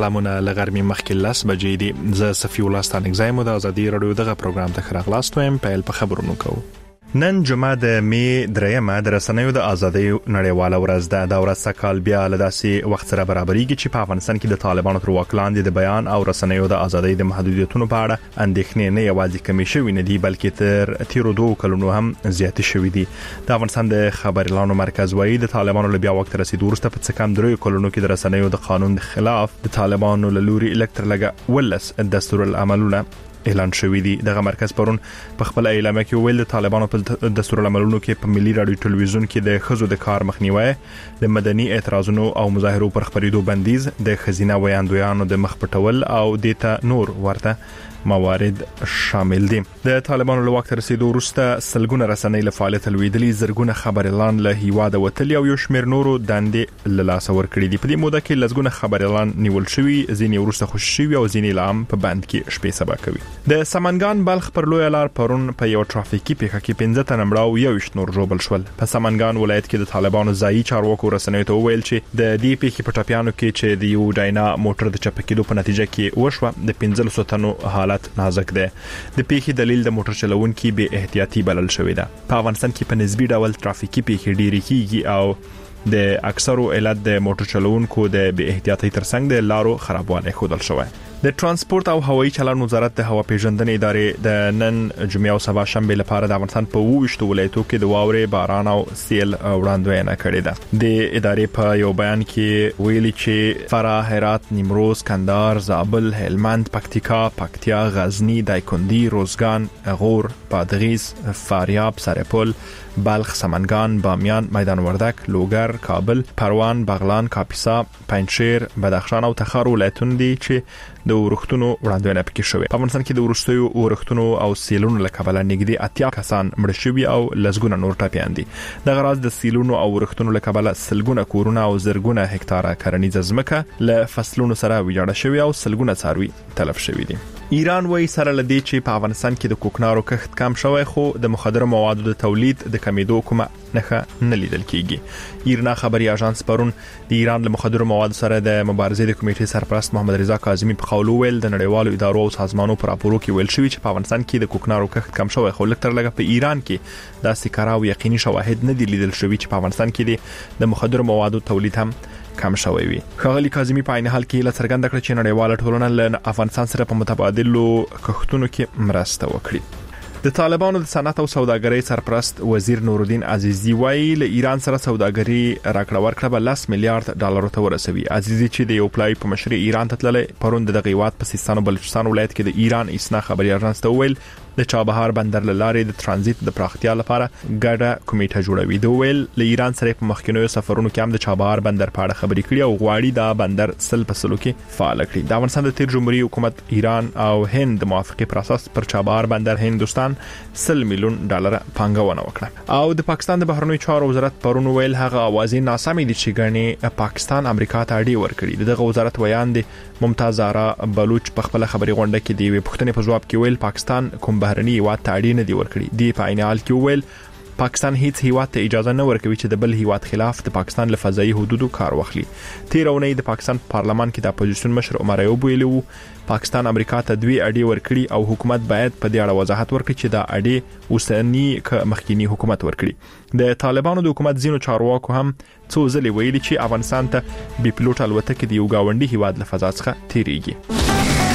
سلامونه لغرمې مخکې 10 بجې دي. زه صفي الله ستانګزایم د ازادي رادیو دغه پروګرام ته خراغلاست ویم. پیل په خبرونو کوو. نن جمعه د می 3 د رسنیو د ازادي نړیواله ورځ ده. دا ورځ سکهال بیا له داسې وخت سره برابرېږي چې په افغانستان کې د طالبانو پر واک لاندې د بیان او رسنیو د ازادي د محدودیتونو په اړه اندېښنې نه یوازې کمې شوې نه دي بلکې تر تیرو 2 کلونو هم زیاتې شوې دي. د افغانستان د خبر اعلانو مرکز وايي د طالبانو له بیا وخت رسیدو وروسته په څه کم 3 کلونو کې د رسنیو د قانون خلاف د طالبانو له لوري الکترلګه ولس دستور العملونه اعلان شوې دي. دغه مرکز پرون په خپل اعلامیه کې ویل د طالبانو په دستور العملونو کې په ملي رادیو ټلویزیون کې د خزو د کار مخنیوي، د مدني اعتراضونو او مظاهرو پر خبرېدو بندیز، د خزینه ویاندویانو د مخ پټول او دیتا نور ورته موارد شامل دي. د طالبانو له وخت رسیدو وروسته سلګونه رسنۍ له فعالیت لویدلې، زرګونه خبر اعلان له هیواد وتلی او یو شمېر نورو دندې له لاس ور کړې دي. په دې موده کې لږونه خبر اعلان نیول شوی، ځینې وروسته خوشی شوی او ځینې لام په بند کې شپې سبا کوي. د سمنګان بلخ پر لوی لار پرون په یو ټرافیکي پیښه کې 15 تن مړه او 21 نور ژوبل شول. په سمنګان ولایت کې د طالبانو ځایي چارواکو رسنیو ته ویل چې د دې پیښې په ټاپیانو کې چې د یو ډاینا موټر د چپکېدو په نتیجه کې وشوه، د 15 تنو حالت نازک ده. د پیښې دلیل د موټر چلوونکي به احتیاطي بلل شوی ده. په افغانستان کې په نسبی ډول ټرافیکي پیښې ډېرې کیږي او د اکثرو علت د موټر چلوونکو د به احتیاطي ترڅنګ د لارو خرابوالی ښودل شوی. د ترانسپورت او هوایي چلند وزارت د هوا پیژندنې ادارې د نن جمعه او سبا شنبه لپاره د افغانستان په 28 ولایتونو کې د واورې، باران او سیل وړاندوینه کړې ده. د ادارې په یو بیان کې ویلي چې فراه، هرات، نیمروز، کندهار، زابل، هلمند، پکتیکا، پکتیا، غزنی، دایکندی، روزګان، غور، بادغیس، فاریاب، سرپل، بلخ، سمنګان، بامیان، میدان وردک، لوګر، کابل، پروان، بغلان، کاپیسا، پنجشیر، بدخشان او تخار ولایتونه دي چې د ورښتونو وړاندوینه پکې شوې. په افغانستان کې د ورښتونو ورښتونو او سیلونو له کبله نږدې 80 کسان مړ شوي او لسګونه نور ټپیان دي. دغه راز د سیلونو او ورښتونو له کبله سلګونه کورونه او زرګونه هکتاره کرنیزه ځمکه له فصلونو سره ویجاړه شوې او سلګونه څاروي تلف شوي دي. ایران وایي سره لدی چې په افغانستان کې د کوکنارو کښت کم شوی، خو د مخدره موادو د تولید د کمیدو کومه نښه نه لیدل کیږي. ایرنا خبري اژانس پرون د ایران له مخدره موادو سره د مبارزې د کمیټې سرپرست محمد رضا کاظمی په قول ویل د نړیوالو ادارو او سازمانونو پر راپورو کې ویل شوی چې په افغانستان کې د کوکنارو کښت کم شوی، خو لکه ترلګه په ایران کې دا سکاره او یقیني شواهد نه دي لیدل شوی چې په افغانستان کې د مخدره موادو تولید هم کم شوی وي. ښاغلي کاظمی په عین حال کې له څرګنده کړ چې نړیواله ټولنه له افغانستان سره په متبادلو کښتونو کې مرسته وکړي. د طالبانو د صنعت او سوداګرۍ سرپرست وزیر نورالدین عزیزی وایي له ایران سره سوداګري راکړه ورکړه به 10 میلیارډ ډالر ته ورسوي. عزیزی چې د یو پلای په مشرۍ ایران ته تللی، پرون د غیوات په سیستان او بلوچستان ولایت کې د ایران اسنا خبري اژانس ته ویل د چابهار بندر لارې د ترانزیت د پراختیا لپاره ګډه کمیټه جوړوي. دوی ویل له ایران سره په مخکینیو سفرونو کې هم د چابهار بندر په اړه خبرې کړې او غواړي دا بندر سل په سلو کې فعال کړي. د افغانستان د تیر جمهوریت حکومت ایران او هند د موافقه پر اساس پر چابهار بندر هندستان 100 میلیون ډالر پانګونه وکړه. او د پاکستان د بهرنیو چارو وزارت پرون ویل هغه اوازې ناسمې دي چې ګڼي پاکستان امریکا ته اړ ورکړي. دغه وزارت ویان دي ممتاز آرا بلوچ په خپل خبري غونډه کې دی پښتنې په جواب کې ویل پاکستان کوم بهرنی هیواد ته اړ نه دی ورکړي. دی په عین حال کې ویل پاکستان هیڅ هیواد ته اجازه نه ورکوي چې د بل هیواد خلاف د پاکستان له فضایي حدودو کار واخلي. تیر اونۍ د پاکستان پارلمان کې د اپوزیشن مشر عمر ایوب ویلو پاکستان امریکا ته دوی اړ ورکړي او حکومت باید په دې اړه وضاحت ورکړي چې دا اړ اوسنی ک مخکینی حکومت ورکړي. د طالبانو د حکومت ځینو چارواکو هم څو ځلې ویلي چې افغانستان ته بي پلوټ الوتکې د یو گاونډي هیواد له فضا څخه تیریږي.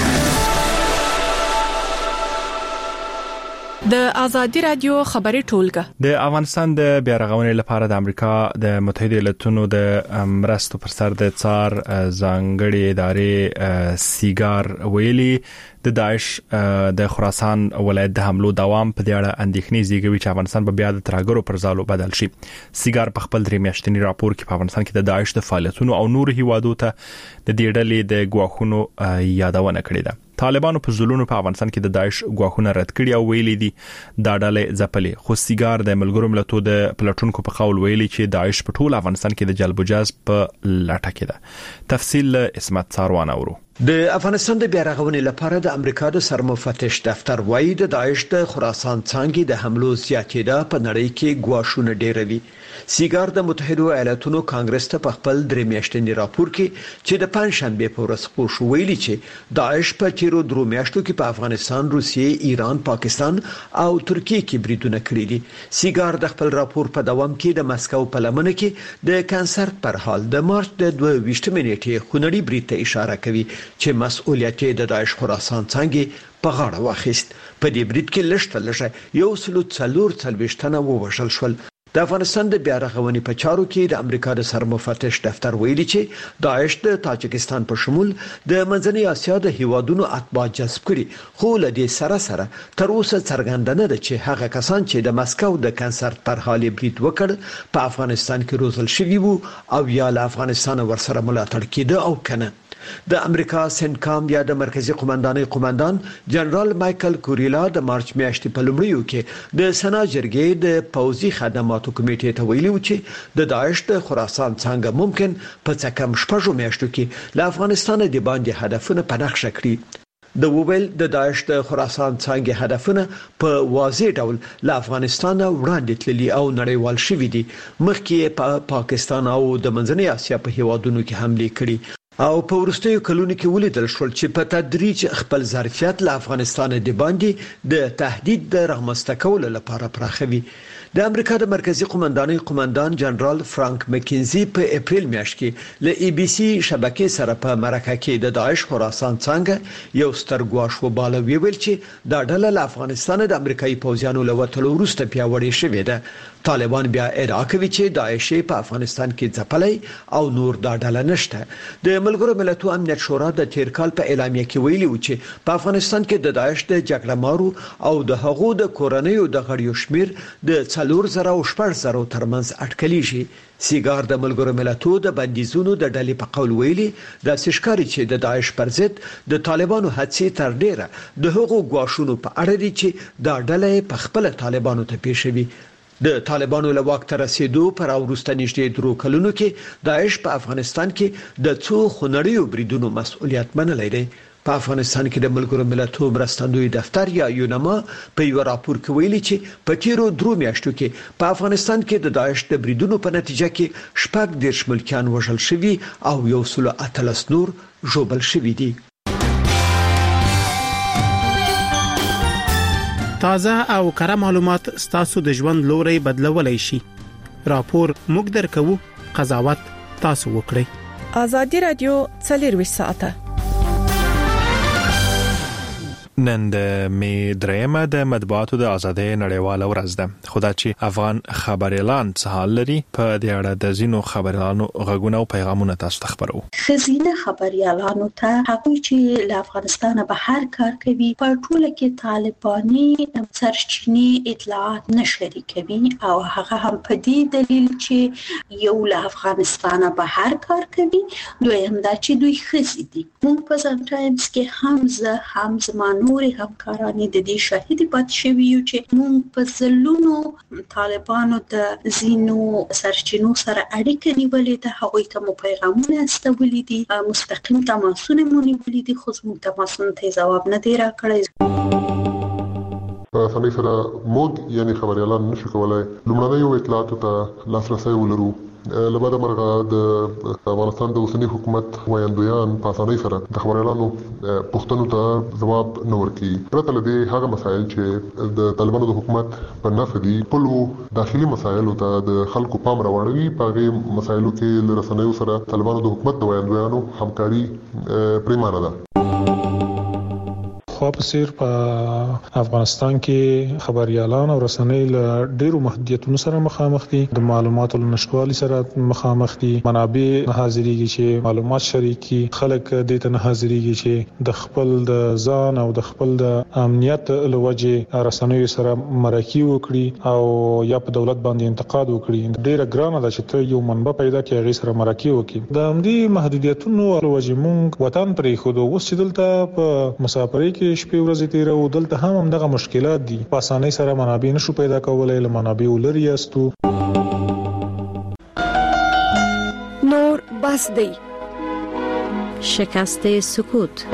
د ازادي رادیو خبري ټولګه د افغانستان د بیارغونې لپاره د امریکا د متحده ایالاتونو د مرستو پر سر د څار ځانګړي ادارې سیګار ویلي د داعش د خراسان ولایت د حملو دوام په دې اړه اندېښنې زیږوي چې افغانستان به بیا د ترهګرو پر ځالو بدل شي. سیګار په خپل 3 میاشتنی راپور کې په افغانستان کې د داعش د فعالیتونو او نور هیوادو ته د دې ډلې د ګواښونو یادونه کړې ده. طالبانو په ځلونو په افغانستان کې د داعش ګواښونه رد کړي او ویلي دي دا ډلې ځپلې. خو سیګار د ملګرو ملتونو د پلاتونکو په قول ویلي چې داعش په ټول افغانستان کې د جلب و جذب په لټه کې ده. تفصیل اسمت ساروان اورو. د افغانستان د بیارغونې لپاره د امریکا د سرمفتش دفتر وایي د داعش د خراسان څنګه د حملو زیاتېدا په نړۍ کې ګواښونه ډېروي. سیګار د متحده ایالاتونو کانګرس ته په خپل درې میاشتنی راپور کې چې د پنځشنبه په ورځ خپور شو ویلي چې داعش په تیرو درو میاشتو کې په افغانستان، روسیې، ایران، پاکستان او ترکیه کې بریدونه کړي دي. سیګار د خپل راپور په دوام کې د مسکو په لمنه کې د کانسرت پر حال د مارچ د 22 نیټې خونړي برید ته اشاره کوي چې مسؤلیت د داعش خراسان څنګه په غاړه واخیست. په دې برید کې لږ یو سلو څلور تنه ووژل شول. د افغانستان د بیارغونې په چارو کې د امریکا د سرمفتش دفتر ویلي چې داعش د تاجکستان په شمول د منځنۍ اسیا د هیوادونو اتباع جذب کړي، خو له دې سره تر اوسه څرګنده نه ده چې هغه کسان چې د مسکو د کنسرت پر حال برید وکړ په افغانستان کې روزل شوي وو او یا له افغانستان ورسره ملاتړ کېده او کنه. د امریکا سنکام یا د مرکزی قومندانۍ قومندان جنرال مایکل کوریلا د مارچ میاشتې په لومړیو کې د سنا جرګې د پوځي خدماتو کمیټې ته ویلي و چې د داعش د خراسان څنګه ممکن په څه کم شپږو میاشتو کې له افغانستان د باندې هدفونه په نقشه کړي. د وویل د داعش د خراسان څنګه هدفونه په واضح ډول له افغانستان وړاندې تللي او نړیوال شوي دي. مخکې په پاکستان او د منځنۍ اسیا په هیوادونو کې حمله کړي او په وروستیو کلونو کې ولیدل شول چې په تدریج خپل ظرفیت له افغانستان د باندې د تهدید د رغمسته کولو لپاره پراخوي. د امریکا د مرکزی قومندانۍ قومندان جنرال فرانک مکینزي په اپریل میاشت کې له ای بي سي شبکې سره په مرکه کې د داعش خراسان څنګه یو ستر ګواښ وباله ویل چې دا ډله له افغانستان د امریکایي پوځیانو له وټلو وروسته پیاوړې شوې ده. طالبان بیا ادعا کوي چې داعش په افغانستان کې ځپلې او نور دا ډله نشته. د ملګرو ملتونو امنیت شورا د تیر کال په اعلامیه کې ویلي و چې په افغانستان کې د داعش د جګړه مارو او د هغو د کورنیو د غړیو شمیر د 4000 او 4000 ترمنځ اټکلیږي. سیګار د ملګرو ملتونو د بندیزونو د ډلې په قول ویلي د سشکاري چې د داعش پر ضد د طالبانو هڅې تر ډیره د هغو ګواښونو په اړه دي چې دا ډله په خپل طالبانو ته پیښوي. د طالبانو له واک ته رسیدو پر وروسته نږدې 3 کلونو کې داعش په افغانستان کې د څو خونړیو بریدونو مسؤلیت منلی دی. په افغانستان کې د ملګرو ملتونو مرستندوی دفتر یا یونما په یو راپور کې ویلي چې په تیرو 3 میاشتو کې په افغانستان کې د داعش د بریدونو په نتیجه کې 14 ملکیان وژل شوي او 113 نور ژوبل شوي دي. تازه او کره معلومات ستاسو د ژوند لوري بدلولای شي. راپور موږ درکو، قضاوت تاسو وکړئ. ازادي رادیو 24 ساعته. نن د می درېمه د مطبوعاتو د ازادۍ نړیواله ورځ ده. خدا چې افغان خبريالان څه حال لري په دې اړه د زینو خبريالانو غږونه او پیغامونه تاسو ته خبرو. خزینه خبريالانو ته هغه چې له افغانستان بهر کار کوي په ټوله کې طالباني سرچینی اطلاعات نشري کوي او هغه هم په دې دلیل چې یو له افغانستان بهر کار کوي، دویم دا چې دوی خزي دي. موږ په ځان ټایمز کې هم زمانو نوري همکارانی د دې شاهد پات شوی یو چې موږ په زلونو طالبانو د زینو سرچینو سره اړیکه نیولې ده. هغوی ته مو پیغامونه استولې دي، مستقیم تماسونه مو نیولې دي، خو موږ تماسونه ته جواب نه دی راکړی. په اسانۍ سره موږ یعنی خبريالان نشو کولای لومړنیو اطلاعاتو ته لاسرسی ولرو. لبعد مرغه د افغانستان د اوسنی حکومت وایندویان په اسانۍ سره د خبريالانو پوښتنو ته جواب نه ورکوي. پرته له دې هغه مسایل چې د طالبانو د حکومت په نفع دي خپلو داخلي مسایلو ته د خلکو پام راوړوي. په هغې مسایلو کې له رسنیو سره طالبانو د حکومت د وایندویانو همکاري پریمانه ده. خو په سیر په افغانستان کې خبريالان او رسنۍ له ډیرو محدودیتونو سره مخامخ دي. د معلوماتو نشټوالي سره مخامخ دي. منابع نه حاضرېږي چې معلومات شریکي، خلک دې ته نه حاضرېږي چې د خپل د ځان او د خپل د امنیت لوجه رسنۍ سره مرکه وکړي او یا په دولت باندې انتقاد وکړي. ډیره ګرانه ده چې ته یو منبع پیدا کړې هغه سره مرکه وکړي. د همدې محدودیتونو لوجه مونږ وطن پرې خو د اوس چې دلته په مسافرۍ کې شپې ورځې تیرو، دلته هم دغه مشکلات دي. په اسانۍ سره منابع نشو پیدا کولای، له منابع لري یاستو. نور بس دی شکست سکوت.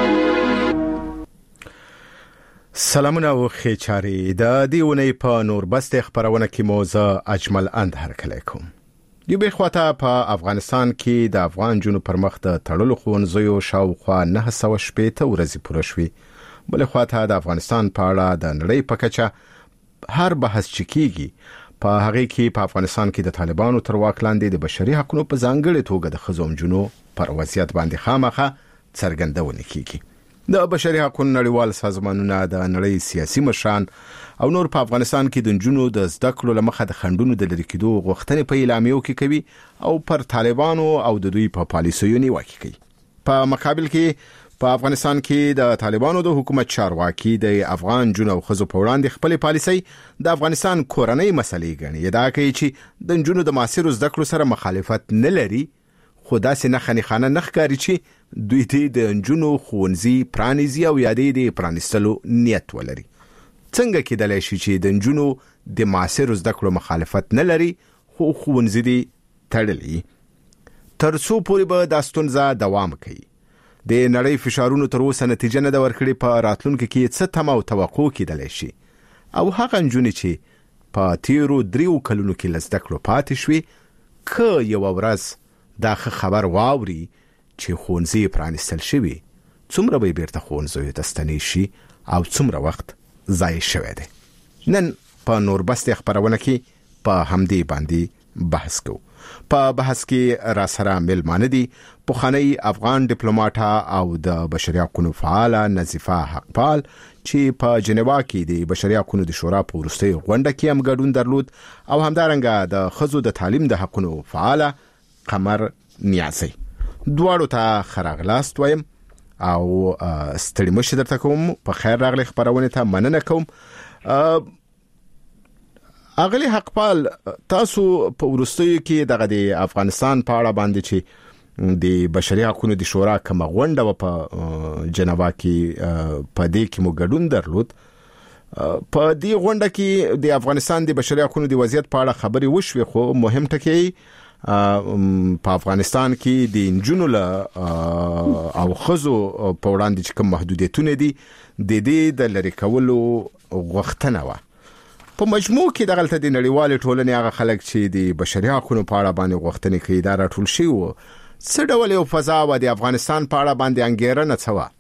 سلامونه او خېچاري د دیونې په نوربست خبرونه کې موزه اجمل اندهر کلیکم. یو به خواته په افغانستان کې د افغان جنو پر مخ د تړلو خونځو شاوخوا 980 ورځې پوره شوې. بل خواته د افغانستان په اړه د نړۍ په کچه هر بحث چکیږي په هغه کې په افغانستان کې د طالبانو تر واک لاندې د بشري حقوقو په ځانګړي توګه د خزوم جنو پر وضعیت باندې خامخه څرګندونه کیږي. د بشري حقوقو نړیوال سازمانونه د نړۍ سیاسي مشران او نور په افغانستان کې د جنونو د زده کړو لمخه د خندونو د لری کېدو غوښتنې په اعلامیو کې کوي او پر طالبانو او د دوی په پالیسیو نیوکه کوي. په مقابل کې په افغانستان کې د طالبانو د حکومت چارواکي د افغان جنو او خزو په وړاندې خپل پالیسي د افغانستان کورنۍ مسلې ګڼي. دا کوي چې د جنونو د معاصر زده کړو سره مخالفت نه لري، خو داسې نه خنخانه نخکاری چې دوی ته د جنونو خونځي پرانیزي او یادې د پرانیستلو نیت ولري. څنګه کېدلای شي چې د جنونو د معاصر زده کړو مخالفت نه لري خو خونځي دي تړلي؟ تر څو پورې به دا ستونزه دوام کوي؟ د نړۍ فشارونو تر اوسه نتیجه نه ورکړي. په راتلونکو کې څه تمه او توقع کېدلای شي؟ او هغه جنونې چې په تیرو 3 کلونو کې لزده کړو پاتې شوي، که یو ورځ دا خبر واوري چې خونځي پرانیستل شوي، څومره به بیرته خونځي ته ستنې شي او څومره وخت ضایع شوی دی؟ نن په نوربست خبرونه کې په همدې باندې بحث کوو. په بحث کې را سره ملمانه دي پخوانی افغان ډیپلوماټ او د بشري حقوقو فعال نظیفه حقپال چې په جنیوا کې د بشري حقوقو د شورا په وروستي غونډه کې هم ګډون درلود، او همدارنګه د خزو د تعلیم د حقوقو فعال قمر نیازی. دواړو ته خراغلاست وایم او ستړي مشه درته کوم. په خیر راغلی خبرونه ته مننه کوم. اغلی حقپال، تاسو په وروستیو کې د افغانستان په اړه باندې چې د بشري حقوقو د شورا کومه غونډه په جنیوا کې په دې کې مو ګډون درلود. په دې غونډه کې د افغانستان د بشري حقوقو د وضعیت په اړه خبرې وشوي، خو مهم ټکی په افغانستان کې د انجونو او خزو په وړاندې چې کوم محدودیتونه دي د دې د لری کولو غوښتنه و. په مجموع کې د غلطه د نړیوال ټولنې هغه خلک چې د بشري حقوقو په اړه باندې غوښتنې کوي دا راټول شي وو. څه ډول یو فضا و د افغانستان په اړه باندې انګیرنه څه و؟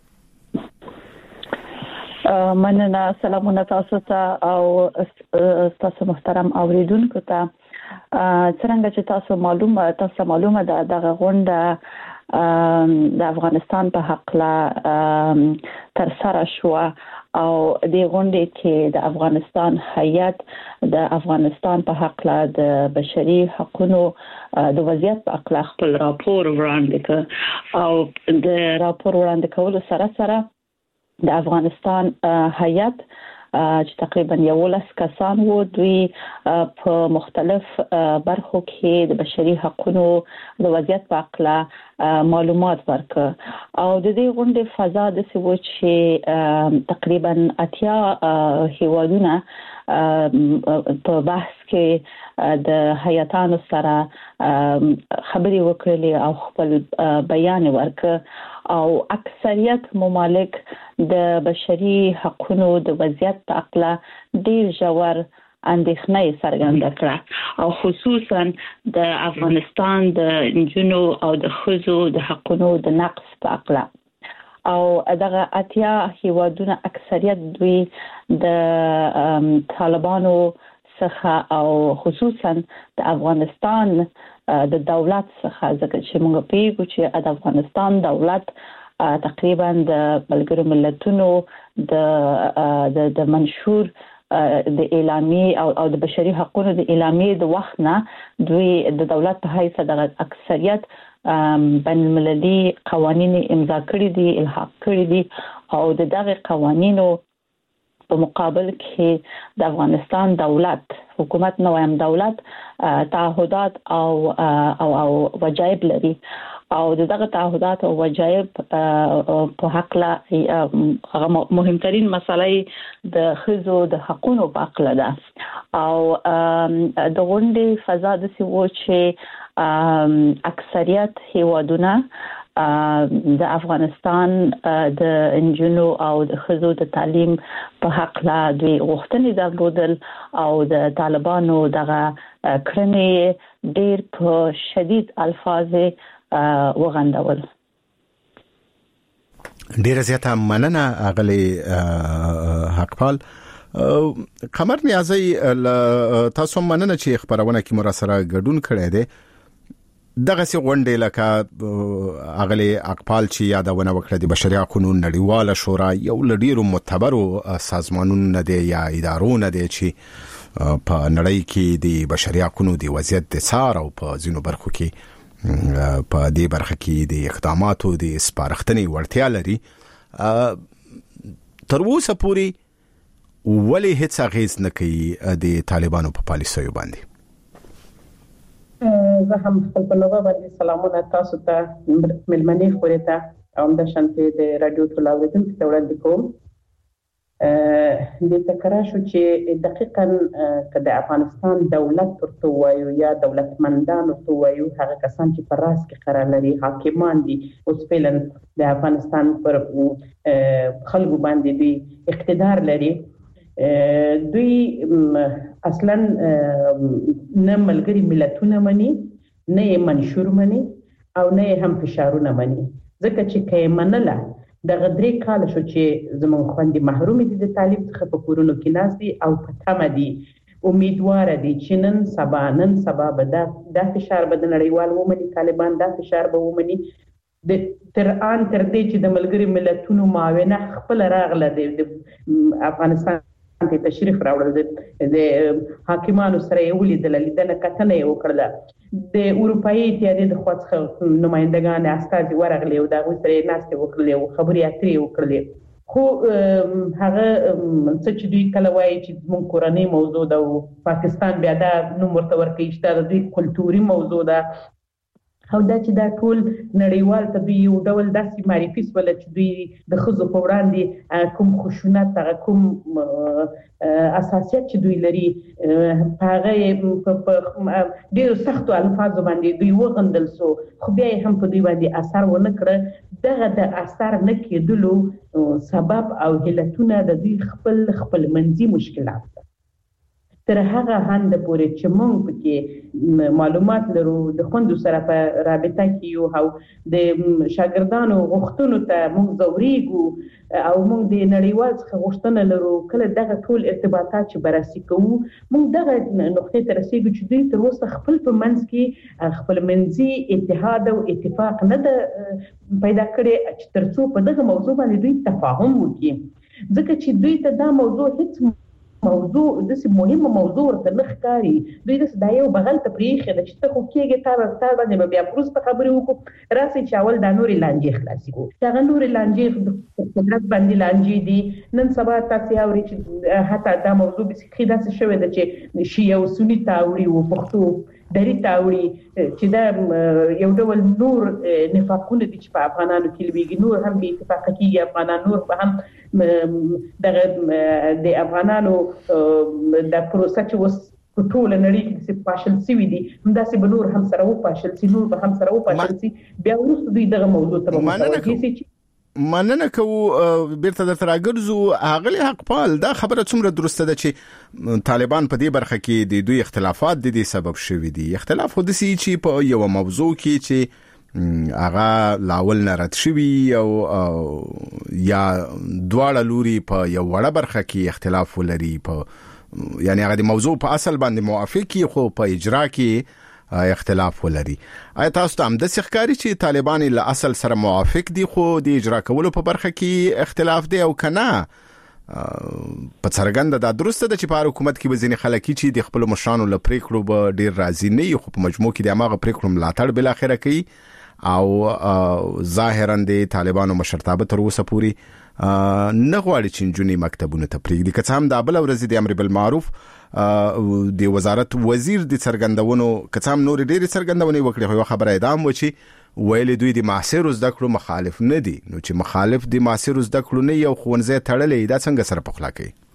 مننه. سلامونه تاسو ته او تاسو محترم اوریدونکو ته. څنګه چې تاسو معلومه ده دغه غونډه د افغانستان په حق لا تر سره شو او د غونډې کې د افغانستان هیئت د افغانستان په حق لا د بشري حقوقو د وضعیت په اړه خپل راپور وړاندې کړ او د راپور وړاندې کولو سره د افغانستان هیئت چې تقریبا 11 کسان وو، دوی په مختلف برخو کې د بشري حقوقو د وضعیت په اړه معلومات ورکړ او د دې غونډې فضا د سوي چې تقریبا 80 هیوادونه په بحث کې د هیئتانو سره خبري وکړلې او خپل بیان ورکړ او اکثریت ممالک د بشري حقوقو د وضعیت په اړه ډیر ژور اندېښنه څرګنده کړه او خصوصا د افغانستان د جنو او د خزو د حقوقو د نقص په اړه. او دغه اتیا هیوادونه اکثریت دوی د طالبانو څخه او خصوصا د افغانستان د دولت څخه، ځکه چې موږ پیږو چې د افغانستان دولت تقریبا د ملګرو ملتونو د منشور د اعلامیه او د بشري حقوقو د اعلامیه د وخت نه دوی د دولت په حیث د اکثریت بین المللي قوانین امضا کړی دي، الحاق کړی دي او دغه قوانینو په مقابل کې د افغانستان دولت حکومت نویم دولت تعهدات او وجایب لري او دغه تعهدات او وجایب په حق لا مهمترین مسله د خزو د حقوقو په اړه ده او د غونډې فضا د سیمو چې اکثریت هیوادونه د افغانستان د انجنونو او د خزو د تعلیم په حق لا دوی غوښتنې درلودل او د طالبانو دغه کړنې ډېر په شدید الفاظ وغندول. ډیره زیاته مننه اغلی حقپال. قمر نیازی تاسو مننه چې خبرونه کې مر سره ګډون کړی دی. دغه سي غونډې لکه اغلی اقبال چې یادونه وکړه د بشري حقوقو نړیواله شورا یو لډیرو معتبرو سازمانونو دی یا ادارونو دی چې په نړۍ کې د بشري حقوقو د وضعیت د څار او په ځینو برخو کې په دې برخه کې د اقداماتو د سپارښتنې وړتیا لري. تر اوسه پورې ولې هیڅ اغیز نه کوي د طالبانو په پالیسیو باندې؟ زه هم خپل په نوبه باندې سلامونه تاسو ته ملمنې خورې ته او د شانتي د رادیو ټولوریدونکو ته وړاندې کوم. د تکرار شو چې دقیقاً که د افغانستان دولت ورته وایو یا دولتمندان ورته وایو هغه کسان چې په راس کې قرار لري حاکمان دي اوس فعلا د افغانستان پر خلکو باندې دی اقتدار لري. دوی اصلا نه ملګری ملتونه مني نه منشور مني او نه هم فشارونه مني ځکه چې کې منله د غدري کال شو چې زمون خوندې محروم دي د تعلیم څخه په کورونو کې ناس دي او په تمه دي امیدوار دي چې نن سبا به دا فشار به د نړیوال ومني طالبان دا فشار به ومني د تر دې چې د ملګری ملتونو معاونت خپل راغله د افغانستان ته تشریف راوړل د حاکمانو سره یې ولیدل لیدنه کتنه یې وکړه د اروپאי اتحادیې د خواڅ نمائندگان استازي ورغلي او دا غوښتل سره ناشته وکړلې او خبرې اترې وکړلې خو هغه څه چې دوی کله وایي چې مونږ کورنۍ موضوع ده او پاکستان بیا دا نوم ورته ورکوي چې دا دوی کلتوري موضوع ده او دا چې دا ټول نړیوال ته دوی یو ډول داسې معرفي سول چې دوی د خزو په وړاندې کوم خشونت کوم اساسیت چې دوی لري هغه په ډیرو سختو الفاظو باندې دوی وغندل سو خو بیا هم په دوی باندې اثر ونه کړ. دغه د اثر نه کېدلو سبب او علتونه د دوی خپل منځي مشکلات تر هغه هند پورې چې موږ پکې معلومات لرو د خوندو سره په رابطه کې یو او د شاګردانو غوښتنو ته موږ زوريګو او موږ د نړیوال څخه غوښتنه لرو کله دغه ټول ارتباطات چې بررسي کوو موږ دغه نقطې ته رسیدو چې دوی تر اوسه خپل په منځ کې خپل منځي اتحاد او اتفاق نه پیدا کړي چې ترڅو په دغه موضوع باندې دوی تفاهم وکړي ځکه چې دوی ته دا موضوع هیڅ موضوع داسې مهمه موضوع ورته نه ښکاري دوی داسې دا یو بغل ته پرېښې ده چې ته خو کېږې تا باندې به بیا وروسته خبرې وکړو راسئ چې اول دا نورې لانجې خلاصې کړو چې هغه نورې لانجې قدرت باندې لانجې دي نن سبا تاسې اورئ چې حتی دا موضوع بیخي داسې شوې ده چې شیعه او سني ته اوړي و پښتو دري ته اوړي چې دا یو ډول نور نفاقونه دي چې په افغانانو کې لویږي نور هم بې اتفاقه کېږي افغانان نور به هم دغه د افغانانو د پروسه چې اوس په ټول نړۍ کې چې پاشل سوي دي همداسې به نور هم سره وپاشل سي نور به هم سره وپاشل سي بیا وروسته دوی دغه موضوع ته متوجه سي مننه کوو بیرته درته راګرځو اغلی حقپال دا خبره څومره درسته ده چې طالبان په دې برخه کې د دوی اختلافات د دې سبب شوي دي اختلاف خو دسي چې په یو موضوع کې چې هغه لاول نه رد شوي او یا دواړه لوري په یو وړه برخه کې اختلاف ولري په یعنی هغه د موضوع په اصل باندې موافقي خو په اجرا کې اختلاف ولري. آیا تاسو ته هم د ښکاری چې طالبان له اصل سره موافق دي خو د اجرا کولو په برخه کې اختلاف دی او کنه په څرګنده دا درسته ده چې په حکومت کې به ځینې خلک چې د خپل مشرانو له پریکړو به ډیر راضي نه وي خو په مجموع کې د هغه پریکړو ملاتړ بل اخره کوي او ظاهرا د طالبانو مشرتابه تر اوسه پورې نه غواړي چې نجونې مکتبونه ته پرېږدي که څه هم د بل ورځ د امر بالمعروف د وزارت وزیر د څرګندونو که څه هم نور ډېرې څرګندونې وکړي خو خبره ادام و چې ویل دوی د معاصر زده کړو مخالف نه دي نو چې مخالف د معاصر زده کړو نه یو ښوونځی تړلی دا څنګه سره پخلا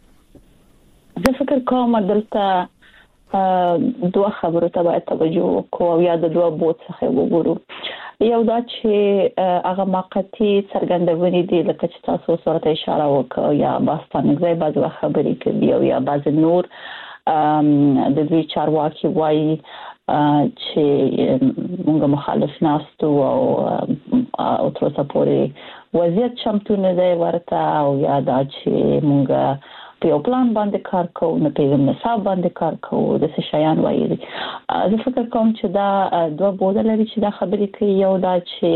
کوي زه فکر کوم دلته دوه خبرو ته باید توجه وکړو او یا د دوه بوت څخه وګورو یو دا چې هغه موقتی څرګندونې دي لکه چې تاسو سره اشاره وکړه یا باستانګزي بعض خبرې کوي او یا بعض نور د دوی چارواکي وایي چې موږ مخالف ناستو او تر اوسه پورې وضعیت چمتو نه دی ورته او یا دا چې موږ په یو پلان باندې کار کوو نه په نصاب باندې کار کوو د څه شیان وایي زه فکر کوم چې دا دوه بوده لري چې دا خبرې کوي یو دا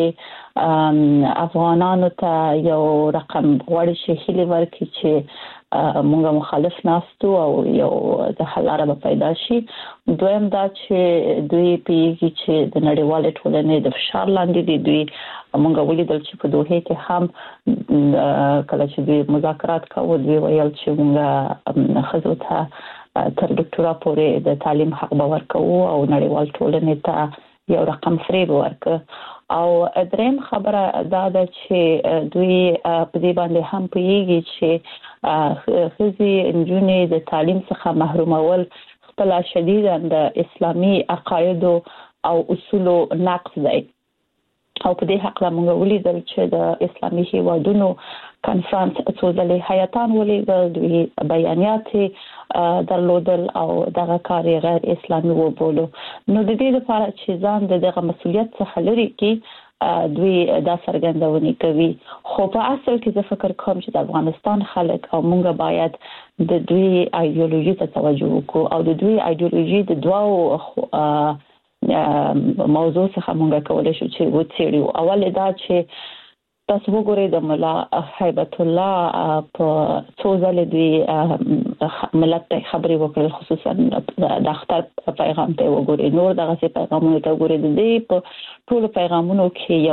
چې افغانانو ته یو رقم غوړي شي هلي ورکړي چې موږ مخالف ناستو او یو د حل لاره پیدا شي دویم دا چې دوی پیږي چې د نړیوال ټولنې د فشار لاندې دي دوی موږ ولیدل چې په دوه کې هم کله چې دوی مذاکرات کوي دوی ویل چې موږ خزو ته تر ډاکټرا پورې د تعلیم حق باور کوو او نړیوال ټولنې ته یو رقم فریب ورکړي او دریم خبره دا ده چې دوی په دې باندې هم پیږي چې خزي انجونې د تعلیم څخه محرومول خپل شدیداً د اسلامي عقاید او اصولو نقض دی او په دې حق لا موږ ولیدل چې د اسلامي هیوادونو کانفرنس څو ځلې حیاتان ولیدل دوی بیانات درلودل او دغه کار غیر اسلامي وبولو نو د دې لپاره چې ځان دغه مسولیت څخه لري کې دوی دا څرګندونې کوي خو په اصل کې زه فکر کوم چې د افغانستان خلک او موږ باید د دوی ایدئولوژي ته توجه وکړو او د دوی ایدئولوژي د دوه موضوع څخه موږ کولای شو چې وڅېړو اول دا چې تاسو وګورئ د مولا هیبت الله په څو ځله دوی ملت ته خبرې وکړې خصوصا د اختر پیغام ته وګورئ نور دغه پیغامونه ته وګورئ د دې په ټول پیغامونو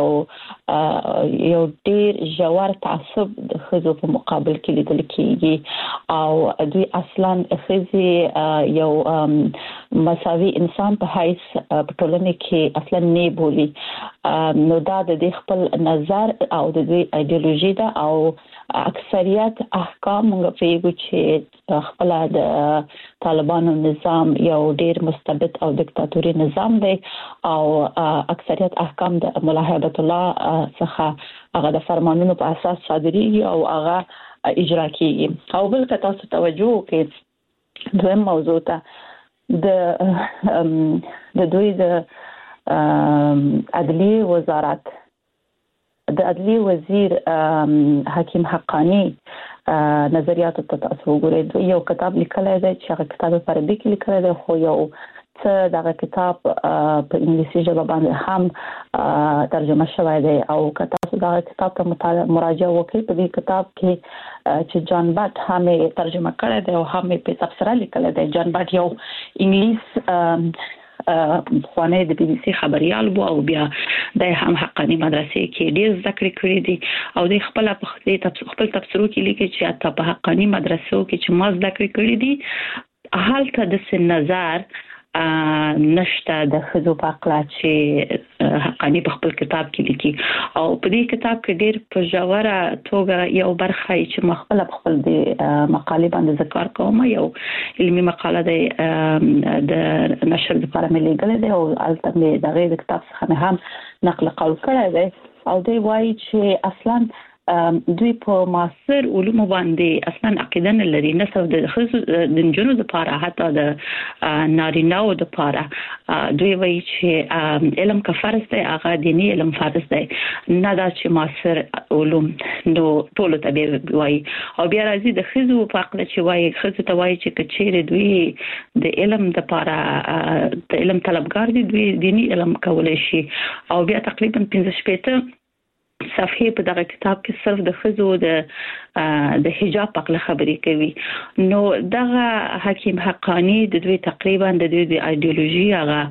کې یو ډیر ژور تعصب د خزو په مقابل کې لیدل کېږي او دوی اصلا خزي یو مساوي انسان په حیث په ټولنه کې اصلا نه بولي نو دا د خپل نظر او د دوی ایدئولوژي دا او اکثریت احکام موږ پیږو چې خپل د طالبانو نظام یو ډیر مستبد او دیکتاتوري نظام دی او اکثریت احکام د مولا هیبت الله څخه هغه د فرمانونو په اساس صادريږي او هغه اجرا کیږي او بل که تاسو توجه وکړئ دویم موضوع ته د دوی د عدلیه وزارت د عدلیه وزیر حکیم حقانی نظریات ته تاسو وګورئ یو کتاب لیکلی دی چې هغه کتاب په عربي کې لیکلی دی خو یو څه دغه کتاب په انګلیسي ژبه باندې هم ترجمه شوی دی او که تاسو دغه کتاب ته مراجعه وکړئ په دې کتاب کې چې جان بات هم ترجمه کړی دی او هم په تفسیر لیکلی دی جان بات یو انګلیس خوانه د بي بي سي خبريال وو او بیا د هم حقانی مدرسې کې ډیر ذکر کړی دي او د خپل تفسیرو کې لیکي چې اته په حقانی مدرسو کې چې ما ذکر کړی دي حالت د سن نظر نشته د خزو په اقلا چې حقانی په خپل کتاب کې لیکي او په دې کتاب کې ډېر په ژوره توګه یو برخه چې مخبل خپل د مقالې باندې ذکر کوم یو علمي مقاله د نشر لپاره ملي ګل دی او البته دغه د کتاب څخه هم نقل قول کړی دی او دوی وایي چې اصلا دوی په معاصر علوم باندې اصلا عقیده نه لري نه صرف د خصوص د جنونو لپاره حتی د نارینه‌و لپاره دوی وایي چې علم کا فرض دی هغه دینی علم فرض دی نه دا چې معاصر علوم نو ټول ته وایي او بیا راځي د خزو په اړه چې وایي خزو ته وایي چې کچېره دوی د علم لپاره د علم طلبګار دي دوی دینی علم کولای شي او بیا تقریبا 15 صفحې په دغه کتاب کې صرف د خزو د حجاب په اړه خبرې کوي نو دغه حکیم حقانی د دوی تقریبا د دوی د ایدئولوژي هغه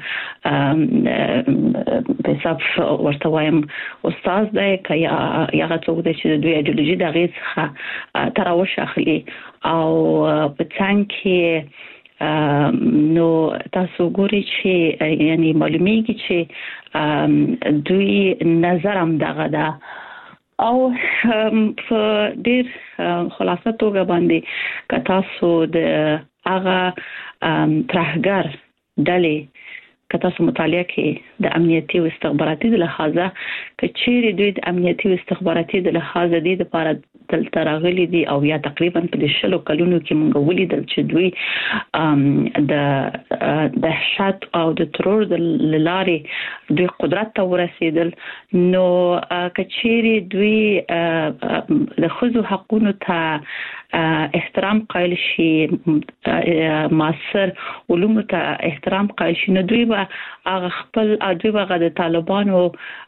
په حساب ورته وایم استاد دی کیا هغه څوک دی چې د دوی ایدئولوژي د غیڅ تراوش اخلي او په څنګه کې نو تاسو ګورئ چې یعنی معلومیږي چې دوی نظر هم دغه ده او په ډیر خلاصه توګه باندې که تاسو د هغه ترهګر ډلې کته سم مطالعه کې د امنیتي او استخباراتي د لحاظه کچېری دوی د امنیتي او استخباراتي د لحاظه د لپاره دلته راغلي دي او یا تقریبا په 10 کلونو کې موږ ولیدل چې دوی د دهشت او د ترور د لارې دوی قدرت ته ورسېدل نو کچېری دوی د خزو حقوقو ته احترام قائل شي معاصر علوم ته احترام قائل شي نو دوی به هغه خپل دوی به د طالبانو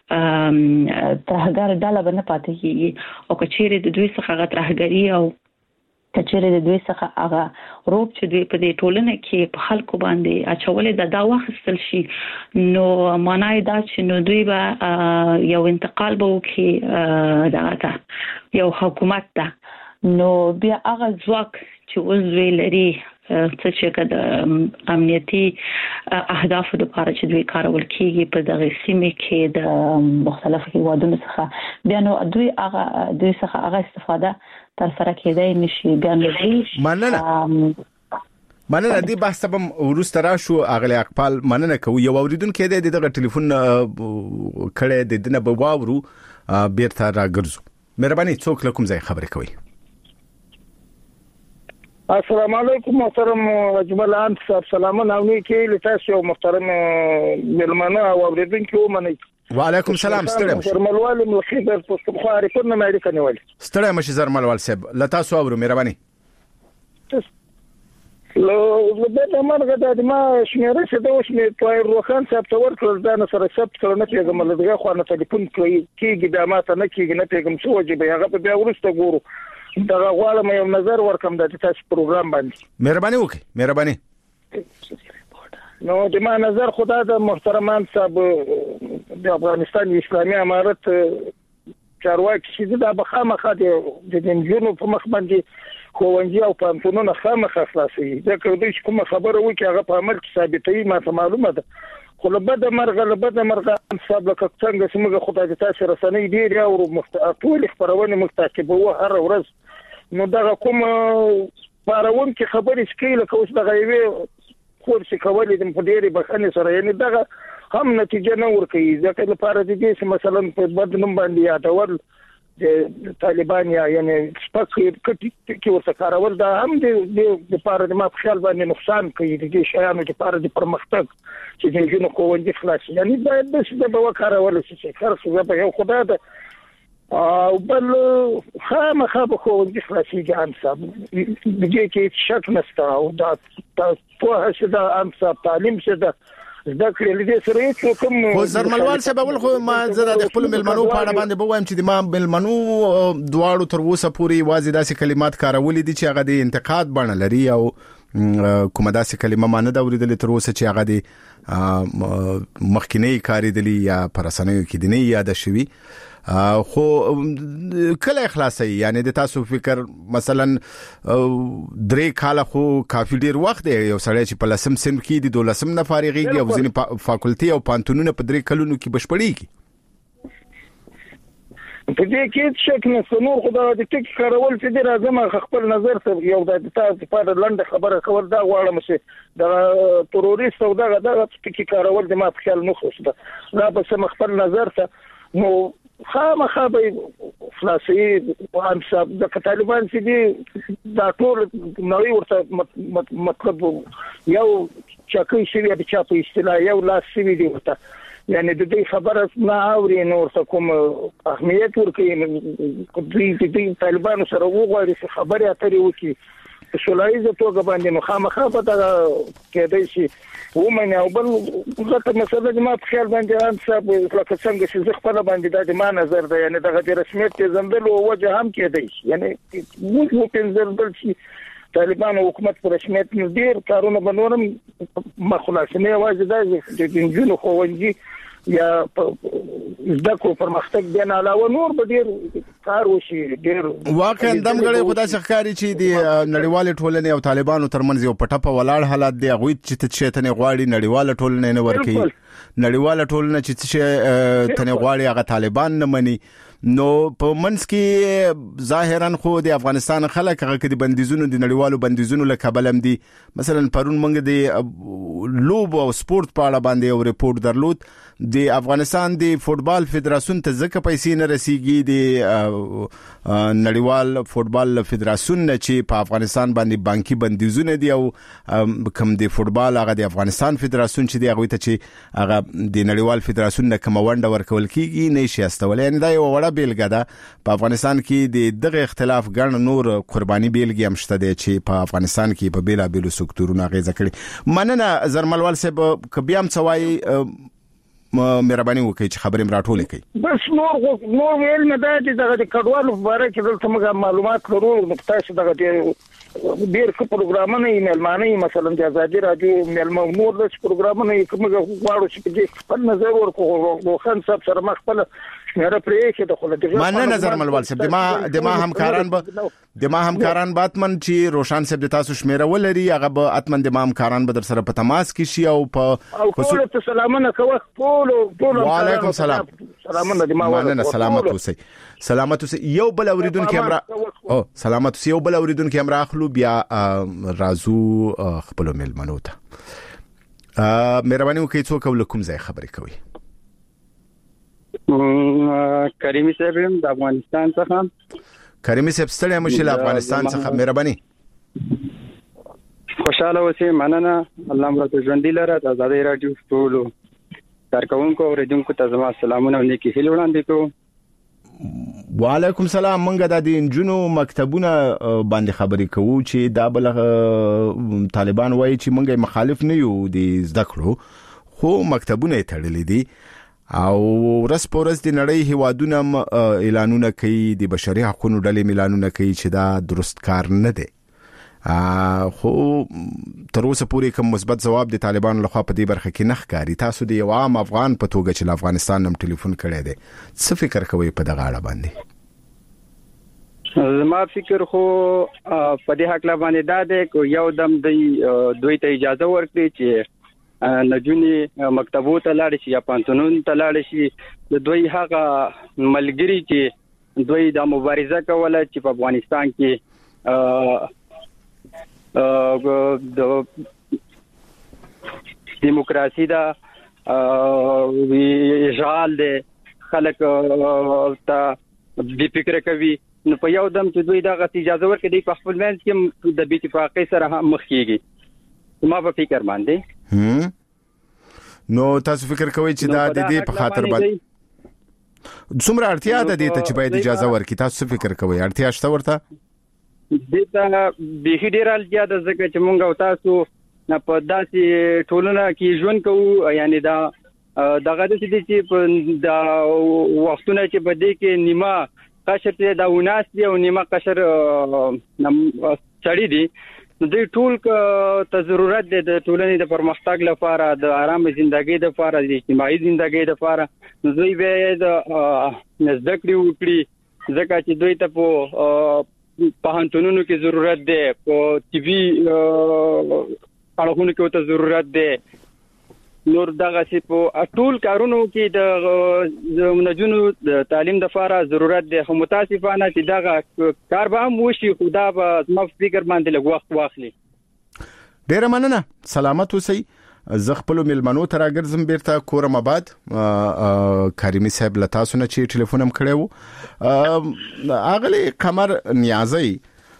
ترهګر ډله به نه پاتې کیږي او کچېری د دوی څخه هغه ترهګری او کچېری د دوی څخه هغه روپ چې دوی په دې ټولنه کې په خلکو باندې اچولې دا واخستل شي نو معنی دا چې نو دوی به یو انتقال به وکړي دغه یو حکومت ته نو بیا هغه ځواک چې وزوی لري چې کده امنیتي اهداف د لپاره چې دوی کارول کیږي په دغه سیمه کې د مختلفو هیوادونو څخه بیا نو دوی څخه هغه استفاده تر سره کېدای نشي بیا نو مننه دې بحث به ورسته راشو اغلی اقبال مننه کوي یو اوریدونکو دغه ټلیفون کړه د دنه به واورو بیرته راګرځو مهرباني څوک لکم ځای خبرې کوي السلام علیکم محترم اجمل ان صاحب سلامونه او نیکی لتاسو محترم ملمنه او اوریدونکو منی وعلیکم السلام ستړی مشه زرملوال مخیبر پښتونخوا ریکورډ امریکا نیول ستړی مشه زرملوال صاحب لتاسو اورو مهرباني لو زه مرګه د ما شمیره څه د وښنه توای روخان صاحب تور کړل دا نه سره ثبت کړل نه پیغام لږه خو نه ټلیفون کوي کیږي د ما ته نه کیږي نه پیغام څه وجه به هغه بیا ورسته ګورو دا غواړم یو نظر ورکم د تاسو پروګرام باندې مهرباني وکړئ مهرباني نو د ما نظر خدا د محترمان صاحب د افغانستان اسلامي امارت چارواکي چې دا بخامخه د جنونو په مخ باندې خوونځي او پانتونونه خامخه خلاصي دا کوي چې کوم خبره وکي هغه په عمل کې ثابتوي ما ته معلومه ده خو لبد مرغه صاحب لکه څنګه چې موږ خدای د تاسو رسنۍ ډیر او ټول خبرونه مختاکبه هر ورځ نو دا کوم پارون کې خبرې شکې لکه اوس د غیوي خور څه کولې د مدیري بخنه سره یعنی دا هم نتیجه نه ورکوي ځکه لپاره د دې چې مثلا په بدنوم باندې یادول د طالبان یعنی سپک کې ورته کارول دا هم د لپاره د ما په خیال باندې نقصان کوي د دې شیانو لپاره د پرمختګ چې د جنونو کوونځي خلاص یعنی دا د څه په وکارول چې خرڅ به یو خدای ته او بل خامخا به کوونځي خلاصيږي ان صاحب د دې کې شک نشته او دا په هڅه د ان صاحب تعلیم څه ده ذکر لدې سره کوم خو زرملوال څه بول خو ما زړه د خپل ملمنو په اړه باندې بوایم چې د ما ملمنو دواړو تر اوسه پورې واځي داسې کلمات کارولې دي چې هغه د انتقاد بڼه لري او کومه داسې کلمه ما نه دا ورېدلې تر اوسه چې هغه د مخکینی کاریدلی یا پرسنوي کې دی نه یاد شوی خو کله خلاصي یعنی د تاسو فکر مثلا 3 کال خو کافي ډیر وخت دی یو سړی چې په لسم سم کې د دولسم نه فارغيږي او ځینې فاکولټي او پانتونونه په 3 کلونو کې بشپړيږي په دې کې شک نه نور خدای د ټیک کارول چې د راځم خپل نظر ته یو د تاسو په لنډه خبره کول دا غواړم چې د تروریست او دغه ټیک کارول د ما په خیال نه خوښه دا به سم خپل نظر ته نو خامخا به خلاصي وان صاحب د طالبان چې دي دا ټول نوې ورته مطلب یو چاکي شي د چاپي استلا یو لاس شي دی ورته یعنی د دې خبره نه اوري نو څه کوم اهمیت ورکړي د طالبانو سره وغواړي خبرې اترې وکړي شولایزه توګه باندې نو خامخا په دا کېدای شي ومنه او بل غته مسله د ما په خیال باندې ان صاحب لکه څنګه چې زه خپل باندې د ما نظر ده یعنی دغه رسمیت کې زندل او وجه هم کېدای شي یعنی موږ په نظر چې طالبان حکومت پر رسمیت ډیر کارونه بنورم مخالفت واجب ده چې د جنونو خوونځي یا زدکو پرمختګ بین علاوه نور به ډیر کار وشي ډیر واقعا دمګړې خدای ښکاری چې د نړیوال ټولنې او طالبانو ترمنځ یو پټه ولاړ حالت دی غوي چې شیطان غواړي نړیوال ټولنې نه ورکي نړیوال ټولنه چې تنه غواړي هغه طالبان نه مني نو په منځ کې ظاهرا خو د افغانستان خلک هغه کې د بندیزونو د نړیوالو بندیزونو له کبلم دي مثلا پرون موږ د لوب او سپورت په اړه باندې یو ریپورت درلود د افغانستان د فوتبال فدراسیون ته ځکه پیسې نه رسیږي د نړیوال فوتبال فدراسیون نه چې په افغانستان باندې بانکي بندیزونه دي او کوم د فوتبال هغه د افغانستان فدراسیون چې دی هغه ته چې هغه د نړیوال فدراسیون نه کوم ونده ورکول کیږي نشي استول یعنی دا یو وړه بیلګه ده په افغانستان کې د دغه اختلاف ګڼ نور قرباني بیلګې هم شته دي چې په افغانستان کې په بیلا بیلو سکتورونو غیزه کړي مننه زرملوال صاحب کبي هم سوای مهرباني وکړئ چې خبرې مراټولې کړئ بس نور ویل نه دا چې دغه کډوالو په اړه کې دلته موږ معلومات لرو نو تاسو دغه ډیر ښه پروګرامونه یې ملمانه مثلا د ازادي رادیو ملمانه نور د پروګرامونه یې کومه غواړو چې په خپل نظر ورکو خان صاحب سره مخبل مېره پرې کې د خلک مانه نظر ملوال صاحب د ما همکاران باتمن چې روشان صاحب د تاسو شمیره ولري هغه به اتمن د ما همکاران به در سره په تماس کې شي او په سلامونه کوه ټول وعلیکم السلام سلامونه د ما مانه سلامت اوسئ یو بل اوریدونکو امرا سلامت اوسئ یو بل اوریدونکو امرا اخلو بیا رازو خپل ملمنو ته مهرباني وکړئ څوک ولکم ځای خبرې کوي کریمی صاحب د افغانستان څخه کریمی صاحب ستړي مشل افغانستان څخه مهرباني خوشاله اوسئ مننه الله مرته ژوندۍ لره د آزادۍ رادیو ټول کارکونکو او اوریدونکو ته زما سلامونه او نیکی هیله وړاندې کوم وعلیکم السلام منګه د انجونو مکتبونه باندې خبرې کوو چې دا بل طالبان وایي چې منګه مخالف نه یو د زده کړو خو مکتبونه تړلې دي او ورځ د نړۍ هیوادونه اعلانونه کوي د بشري حقوقو ډلې اعلانونه کوي چې دا درست کار نه دی خو تر اوسه پورې کوم مثبت جواب د طالبانو لخوا په دې برخه کې نه ښکاري تاسو د یو عام افغان په توګه چې افغانستان نم ټلیفون کړی دی څه فکر کوئ په دغه اړه باندې زما فکر خو په دې حق لا باندې دا دی کو یو دم دوی ته اجازه ورکړي چې نجونی مکتبو ته لاړ شي یا پانتونون ته لاړ شي د دوی هغه ملګری چې دوی د مبارزه کوله چې په افغانستان کې د دیموکراسي دا اشغال دي خلک ته د فکر کوي نو په یو دم چې دوی دغه اجازه ورکړي په خپل منځ کې د بي اتفاقۍ سره مخ کیږي ما په فکر باندې نو تاسو فکر کوئ چې دا د دې په خاطر باندې څومره اړتیا ده دې ته چې باید اجازه ورکړي تاسو فکر کوئ اړتیا شته ورته دته به ډیر اړتیا ده ځکه چې مونږ او تاسو په داسې ټولنه کې ژوند کوو یعنی دا دغه د چې په د وختونه چې په دې کې نیمه قشر ته دا وناس دی او نیمه قشر چړې دي دوی ټول ته ضرورت دی د ټولنې د پرمختګ لپاره د آرام ژوندۍ لپاره د اجتماعي ژوندۍ لپاره دوی به د نزدکړي وکړي ځکه چې دوی ته په هانتونونو کې ضرورت دی په ټي وي اړهونو کې ته ضرورت دی نور دغه چې په ټول کارونو کې د نجونو د تعلیم د لپاره ضرورت دی خو متاسفانه چې دغه کار به هم وشي خدا به ما فکر باندې لږ وخت واخلي ډیر مننه سلامت اوسئ زه خپل ملمنو تر راګرځم بیرته کورم آباد کریمی صاحب له تاسو نه چې ټلیفون هم کړو اغلی قمر نیازی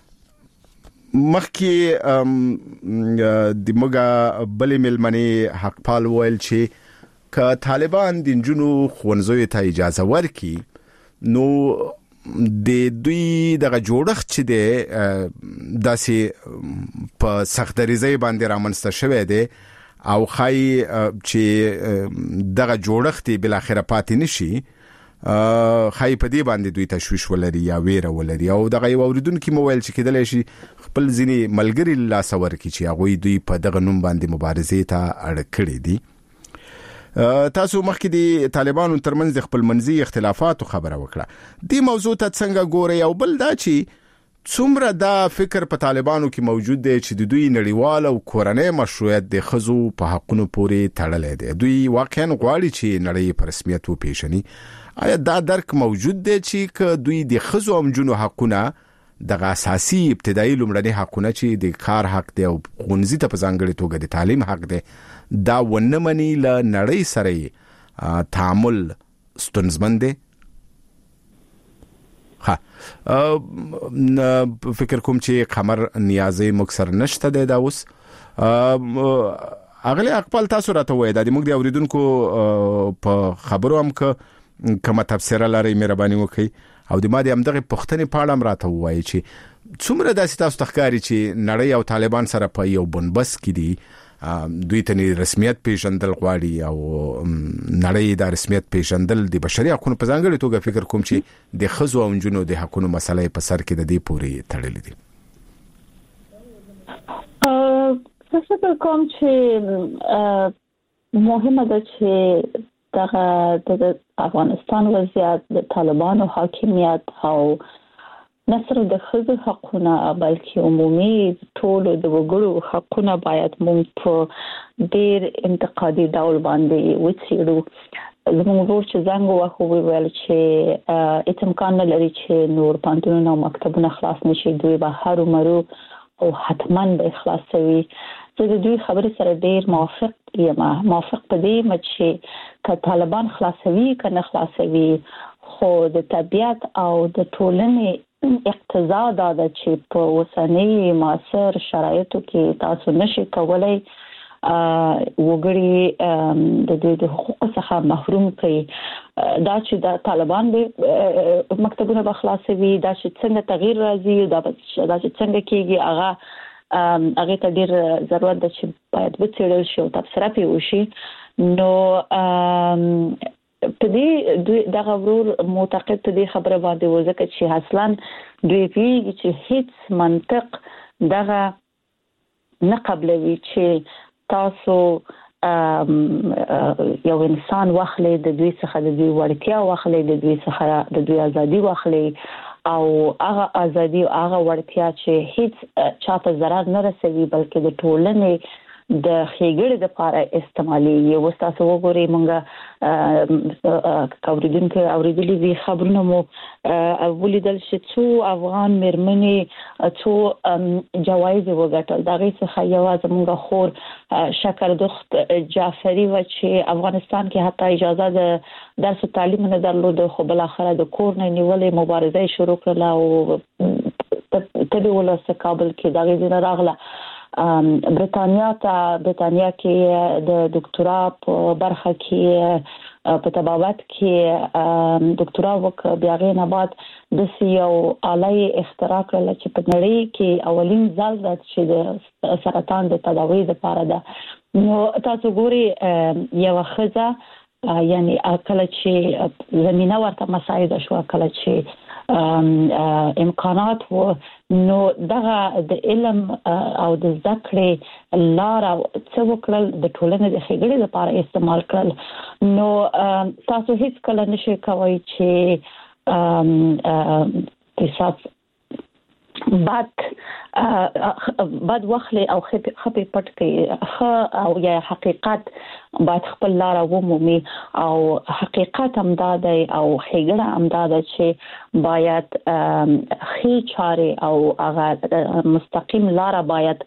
مخکې د موږ بل ملمنی حق پال ویل چې ک طالبان د جنونو خونځوي ته اجازه ورکړي نو د دوی دغه جوړښت چې د داسې په سختریزي باندې رامنځته شوی دی او خای چې دغه جوړښت بل اخره پاتې نشي خای په دې باندې دوی تشويش ولري یا ویره ولري او دغه اوریدونکو موبایل چې کېدل شي خپل ځینی ملګری لا سور کی چې هغه دوی په دغه نوم باندې مبارزې ته اړ کړی دي تاسو مخکې د طالبانو ترمنځ خپل منځي اختلافات خبره وکړه د موضوع ته څنګه ګوري او بل دا چې څومره دا فکر په طالبانو کې موجود دی چې د دوی نړیوال او کورنۍ مشروعیت د خزو په حقونو پورې تړلې دي دوی واقعا غواړي چې نړۍ په رسمیت وپیژني آیا دا درک موجود دی چې دوی د خزو او جنو حقونه د اساسي ابتدایي لومړني حقونه چې د کار حق دی او غونځي ته په ځانګړي توګه د تعلیم حق دی دا ونمني ل نړۍ سره تعامل ستونزمن دی. فکر کوم چې قمر نیازي مکسر نشته دی دا اوس اغلی خپل تاسو راته وای دا موږ د اوریدونکو په خبرو هم کومه تفسیر لري مهرباني وکړئ او د ما د همدغه پښتنې پاړه هم راته وای چې څومره داسې تاسو تخکاری چې نړۍ او طالبان سره په یو بنبس کې دي دوی ته رسمیت پیژندل غواړي او نړۍ د رسمیت پیژندل د بشري حقوقو په ځانګړي توګه فکر کوم چې د خزو او جنونو د حقوقو مسلې په سر کې د دې پوري تړلې دي. فکر کوم چې مهمه ده چې د افغانستان وضعیت د طالبانو حاکمیت او نصر د خزو حقونه بلکې عمومي ټول د وګړو حقونه باید موږ په ډیر انتقادي ډول باندې وڅېړو. زموږ ورور چې زنګ واخو ویل چې امکان نه لري چې نور پانتونونه او مکتبونه خلاص نشي دوی به هر مرو او حتما به خلاصوي. زه د دوی خبرې سره ډیر موافق یم په دې چې که طالبان خلاصوي که نه خلاصوي خو د طبيعت او د ټولنې اقتضا دا ده چې په اوسنۍ معاصر شرایطو کې تاسو نشئ کولای وګړي د دې حقوقو څخه محروم کړي. دا چې د طالبان به مکتبونه به خلاصوي دا چې څنګه تغییر راځي دا چې څنګه کېږي هغه ته ډیر ضرورت ده چې باید وڅېړل شي او تبصره پې وشي. نو په دې دوی دغه ورور معتقد دي خبره باندې وځکه چې اصلا دوی پیږي چې هیڅ منطق دغه نه قبلوي چې تاسو یو انسان واخلي د دوی څخه د دوی وړتیا واخلي د دوی څخه د دوی ازادي واخلي او هغه ازادي او هغه وړتیا چې هیڅ چاته ضرر نه رسوي بلکې د ټولنې د خېګړې د لپاره استعمالي. یو تاسو وګورئ مونږه اوریدلې دي خبرونه مو ولیدل چې څو افغان مېرمنې څو جوایز وګټل دا غي څخه یوازې مونږه خور شکردخت جعفری و چې افغانستان کې حتی اجازه د درس تعلیم نه درلود خو بل اخره د کور نه نیولې مبارزه شروع کړه او تبي ولس کابل کې دا غي نه راغله. برتانیا کې د ډاکټرا په برخه کې په طبابت کې ډاکټرا وک بیا غي نه بعد د یو آلې اختراع کړل چې په نړۍ کې اولین ځل د چې د سرطان د تداوی لپاره ده. نو تاسو ګوري یو خزه یعنی کله چې زمينه ورته مساعده شو کله چې امکانات و نو دغه د علم او د ذکر لار او څه وکړل د ټولنې د خېګړې لپاره استعمال کړل. نو تاسو هیڅ کله نشئ کوئ چې حساب بعد وخلې او خپې پټ کې او یا حقیقت باید خپل لار ومومي او حقیقت هم دا دی او خېګړه هم دا ده چې باید خې چاره او هغه مستقیم لار باید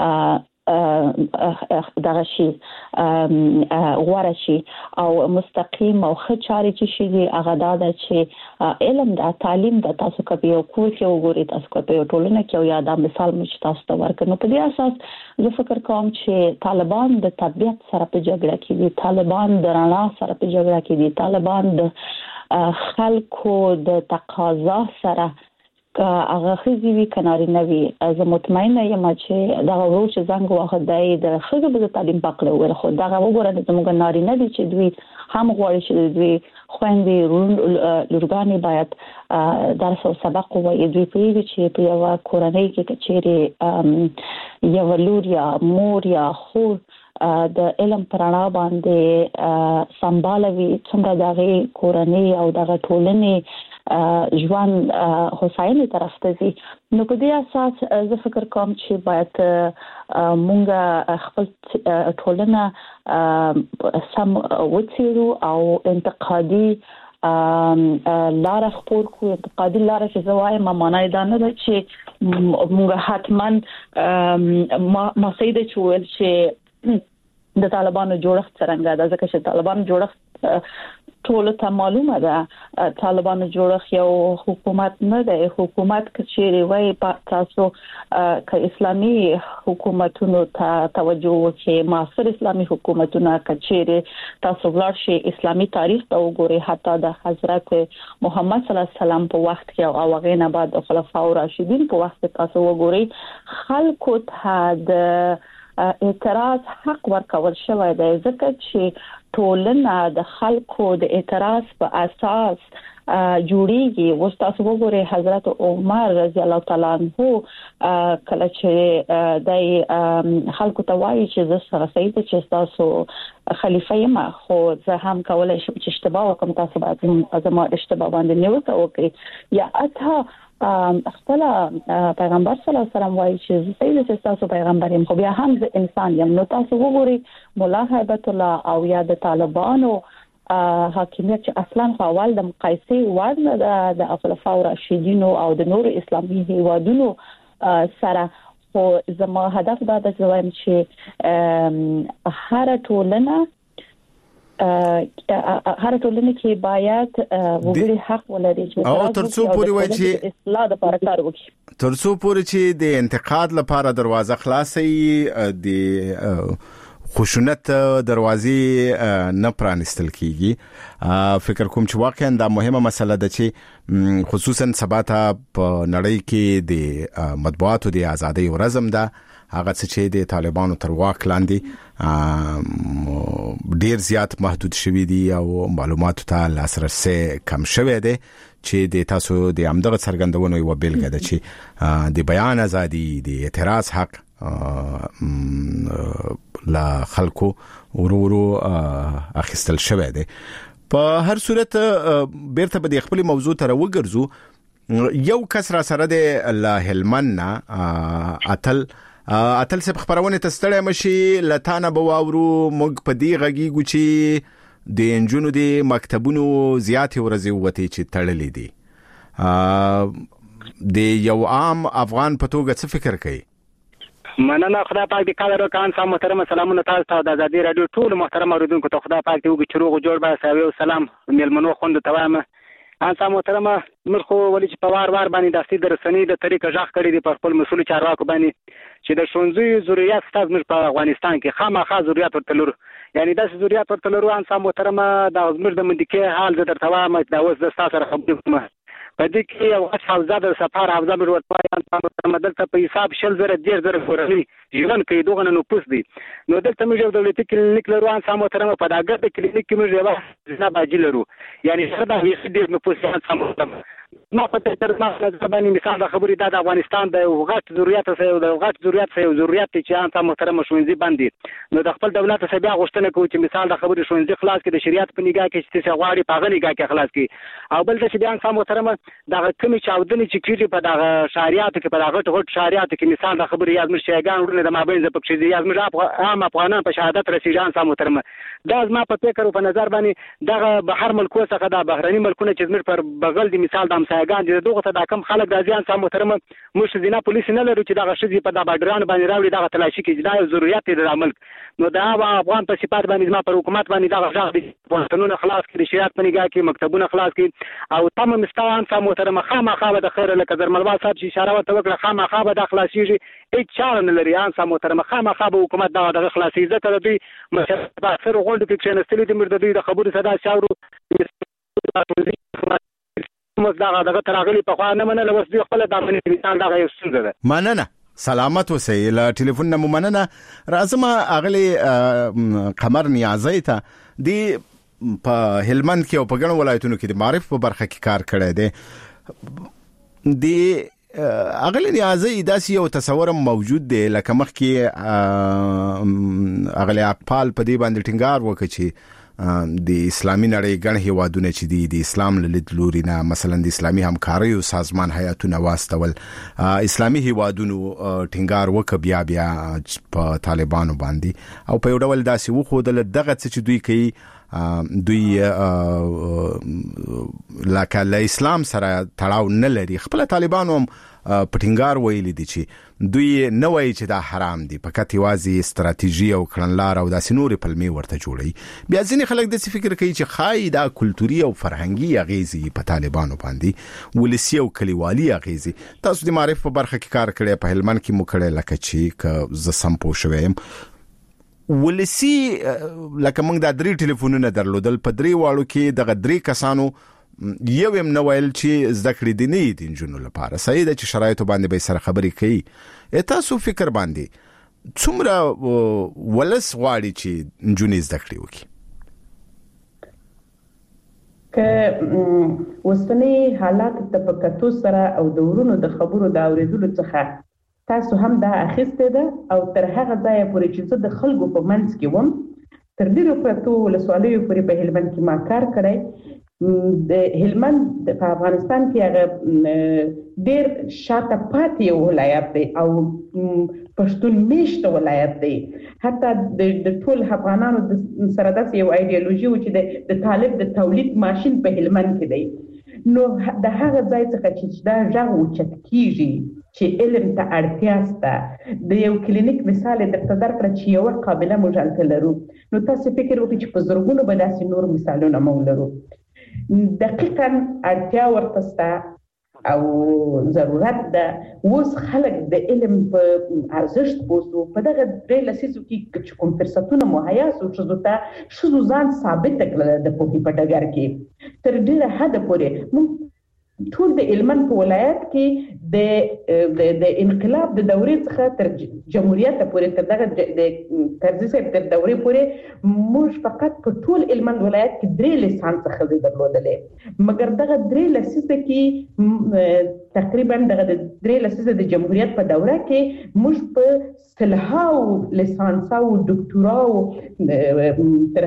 دغه شي غوړه شي او مستقیم او خچاري چې شي هغه دا چې علم د تعلیم د تاسو کوي او کور کې وګورئ تاسو کوي ټولنه کې یا دا مثال مې تاسو ته ورکړم. په دې اساس زه فکر کوم چې طالبان د طبيعت سره په جګړه کې دي طالبان د رڼا سره په جګړه کې دي طالبان د خلکو د تقاضا سره هغه خزي وی کناري نه وي. زه مطمئنه یم چې دا ورو چې زنګ واخدای د خزو په تعلیم پکړه ول خو دا وګوره د موږ ناري نه دي چې دوی هم غواړي چې دوی خويندې لورګانې باید درس او سبق وایي دوی پیږي چې په یو کورنۍ کې چیرې یو لور یا مور یا خور د علم پرانا باندې سمبالوي څنګه دغه کورنۍ او دغه ټولنې ژوند هوساینه طرف ته ځي. نو په دې اساس زه فکر کوم چې باید مونږ خپل ټولنه سم وڅېړو او انتقادي لار خپور کو انتقادي لار چې زوای ما معنی دا نه ده چې موږ حتمان ما سیده چول چې د طالبانو جوړښت څنګه ده ځکه چې طالبانو جوړښت ټول ته معلومه ده طالبانو جوړښت یو حکومت نه ده حکومت کچېری وای تاسو ک اسلامي حکومتونو ته توجه وکړي معاصر اسلامي حکومتونو کچېری تاسو ورشي اسلامي تاریخ ته وګورئ حتی د حضرت محمد صلی الله علیه وسلم په وخت کې او هغه نه بعد خلفای راشدین په وخت تاسو وګورئ خلکو ته د اعتراض حق ورکول شوی دی ځکه چې ټولنه د خلکو د اعتراض په اساس جوړیږي وستاسو وګورئ حضرت عمر رضی الله تعالی عنہ کله چې د خلکو ته وایي چې زه سید چې تاسو خلیفہ یم خو زه هم کولای شم چې اشتباه وکم تاسو باید زما اشتباه باندې نیوکه وکړئ یا اته خپل پیغمبر صلی الله علیه وسلم وایي چې سید تاسو پیغمبر یم خو بیا هم انسان یم نو تاسو وګورئ مولا هیبت الله او یا د طالبانو حاکمیت چې اصلا اول د مقایسې وړ نه د خلفای راشدین او د نور اسلامي هیوادونو سره خو زما هدف دا د زویم چې هر ټولنه کې باید وګړي حق ولري چې ترڅو پورې وایي چې اصلاح د لپاره کار وکړي ترڅو پورې چې د انتقاد لپاره دروازه خلاصي د خشونت دروازې نه پرانستل کیږي فکر کوم چې واقعا دا مهمه مسله ده چې خصوصا سباته په نړۍ کې د مطبوعاتو د ازادۍ ورځم ده هغه چې د طالبانو تر واک لاندې ډیر زیات محدود شوی دي او معلوماتو ته لاسرسي کم شوی دی چې د تاسو د امدغه څرګندونو یو بیلګه ده چې د بیان ازادي د اعتراض حق لا خلکو ورورو اخیستل شوی دی په هر صورت بیرته به د خپل موضوع تر وګرځو یو کس را سره د هلمند اتل څه خبرونه تستړی مشي لتانه بواورو موږ په دی غږیږو چې د انجونو د مکتبونو زیاتې ورځې وته چې تړلې دي د یو عام افغان په توګه څه فکر کوي مننه خدای پاک دې کار وکړي سلام محترم سلامونه تاسو ته د آزادۍ رادیو ټول محترم اوریدونکو ته خدای پاک دې وګړي چې روغ جوړ به ساوي او سلام ملمنو خوند ته وایم انسان محترم مرخو ولې چې په وار باندې د استي درسنی د طریقه ځخ کړی دی په خپل مسول چارواکو باندې چې د شونځي ضرورت ستاسو په افغانستان کې خامخا ضرورت ورتلور یعنی د ضرورت ورتلور انسان محترم د زمر د مندکه حال د درته وایم دا اوس د تاسو سره خبرې کوم په دې کې یو حوزه د سفر حوزه مې ورته انسان دلته په حساب شل زره ډیر زره کورنۍ ژوند کوي دوغه نو پوس دي نو دلته موږ یو دولتي کلینیک لرو انسان محترم په داګه د کلینیک کې موږ یو ځنا باجی لرو یعنی څه دا هیڅ ډیر نو پوس انسان محترم ما په تر ما باندې مثال د خبرې د افغانستان د غټ ضرورت سره د غټ ضرورت چې انسان محترم شونځي باندې نو د خپل دولت سره بیا غوښتنه کوي چې مثال د خبرې شونځي خلاص کې د شریعت په نگاه کې چې غواړي په غني نگاه کې خلاص کې او بل چې بیا انسان محترم د کمی چاودنې چې کیږي په دغه شریعت کې په دغه غټ شریعت کې مثال د خبرې یاد مرشيګان ورنه د مابین ز پکې یاد مر عام افغانان په شهادت رسیدي انسان محترم دا زما په فکر او په نظر باندې دغه بهر ملکو څخه د بهرني ملکونو چې زمر پر بغل د مثال د امسایګان د دوغه ته د کم خلک راځي انسان محترم مش زینا پولیس نه لري چې دغه شذې په د باډران باندې راوړي دغه تلاشي کې دا ضرورت دی د عمل نو دا افغان په صفات باندې زما پر حکومت باندې دغه ځای دي قانون خلاص کړي شریعت په نگاه کې مکتبونه خلاص کړي او تم مستوى انسان محترم خامخا د خیر لکه درملوا صاحب چې اشاره ورته وکړه خامخا د خلاصيږي هیڅ چاره نه لري انسان محترم خامخا به حکومت دغه خلاصي ذکر دوی مشرف اکثر غونډه کې کېنستلې د مرده دوی د خبرو صدا شاورو دغه تراغلی په خوا نه منل اوس دوی خپل د افغانستان دغه یو څنګه ده مننه سلامت اوسئ له ټلیفون نه مننه راځم اغلی قمر نیازی ته دی په هلمند کې او په ګڼو ولایتونو کې د معرف په برخه کې کار کړی دی دی اغلی نیازی داسې یو تصور موجود دی لکه مخکې اغلی اقبال په دې باندې ټینګار وکړي چې د اسلامي نړۍ ګڼ هیوادونه چې د اسلام له لید لوري نه مثلا د اسلامي همکارۍ او سازمان هیاتونه واستول اسلامي هیوادونو ټینګار وکړ بیا په طالبانو باندې او په یو ډول داسې وخودل دغه چې دوی کوي دوی لکه له اسلام سره تړاو نه لري. خپل طالبانو پټینګار ویلي دي چې دوی نه وایي چې دا حرام دي، فقط یوازې استراتیژي او کړنلار او داسې نورې پلمې ورته جوړي. بیا ځینې خلک داسې فکر کوي چې خای دا کلتوري او فرهنګي اغیزې په طالبانو باندې، ولسی او کلیوالي اغیزې. تاسو د معرف په برخه کې کار کړی، په هلمند کې مو کړی، لکه چې که زه سم پوه شوم ولسی لکه موږ د 3 ټلیفونونه درلودل، په 3 واړو کې دغه 3 کسانو یو هم نو ویل چې زده کړې دي نه دي نجونو لپاره. صحیح ده چې شرایطو باندې به سره خبرې کوي. تاسو فکر باندې څومره ولس غواړي چې نجونې زده کړې وکړي؟ که وسنی حالات تفکتو سره او د ورونو د خبرو د اوریدلو څخه تاسو هم دا اخیسته ده او تر هغه ځای پورې چې زه د خلکو په منځ کې وم، تر ډیرو پرتو ولسوالیو پورې په هلمند کې ما کار کړی. د هلمند په افغانستان کې هغه ډیر شاته پاتې ولایت دی او پښتون میشته ولایت دی. حتی د ټول افغانانو سره داسې یو ایډیالوژي و چې د طالب د تولید ماشین په هلمند کې دی. نو د هغه ځای څخه چې دا ژغ اوچت کیږي چې علم ته اړتیا شته، د یو کلینیک مثال درته درکړه چې یو قابله موږ هلته لرو، نو تاسو فکر وکړئ چې په زرګونو به داسې نور مثالونه موږ لرو. دقیقاً اړتیا ورته شته او ضرورت ده. اوس خلک د علم په ارزښت پوه په دغه 3 لسیزو کې چې کوم فرصتونه مهیا شو ښځو ځان ثابت کړل د پوهې په ډګر کې تر ډیره حده پورې. ټول د هلمند په ولایت کې د انقلاب د دورې څخه تر جمهوریت پورې تر دغه د طرزي صاحب تر دورې پورې موږ فقط په ټول هلمند ولایت کې 3 لیسانس ښځې درلودلې، مګر دغه 3 لسیزه کې تقریبا دغه 3 لسیزه د جمهوریت په دوره کې موږ په سلهاو لیسانس او ډاکټورا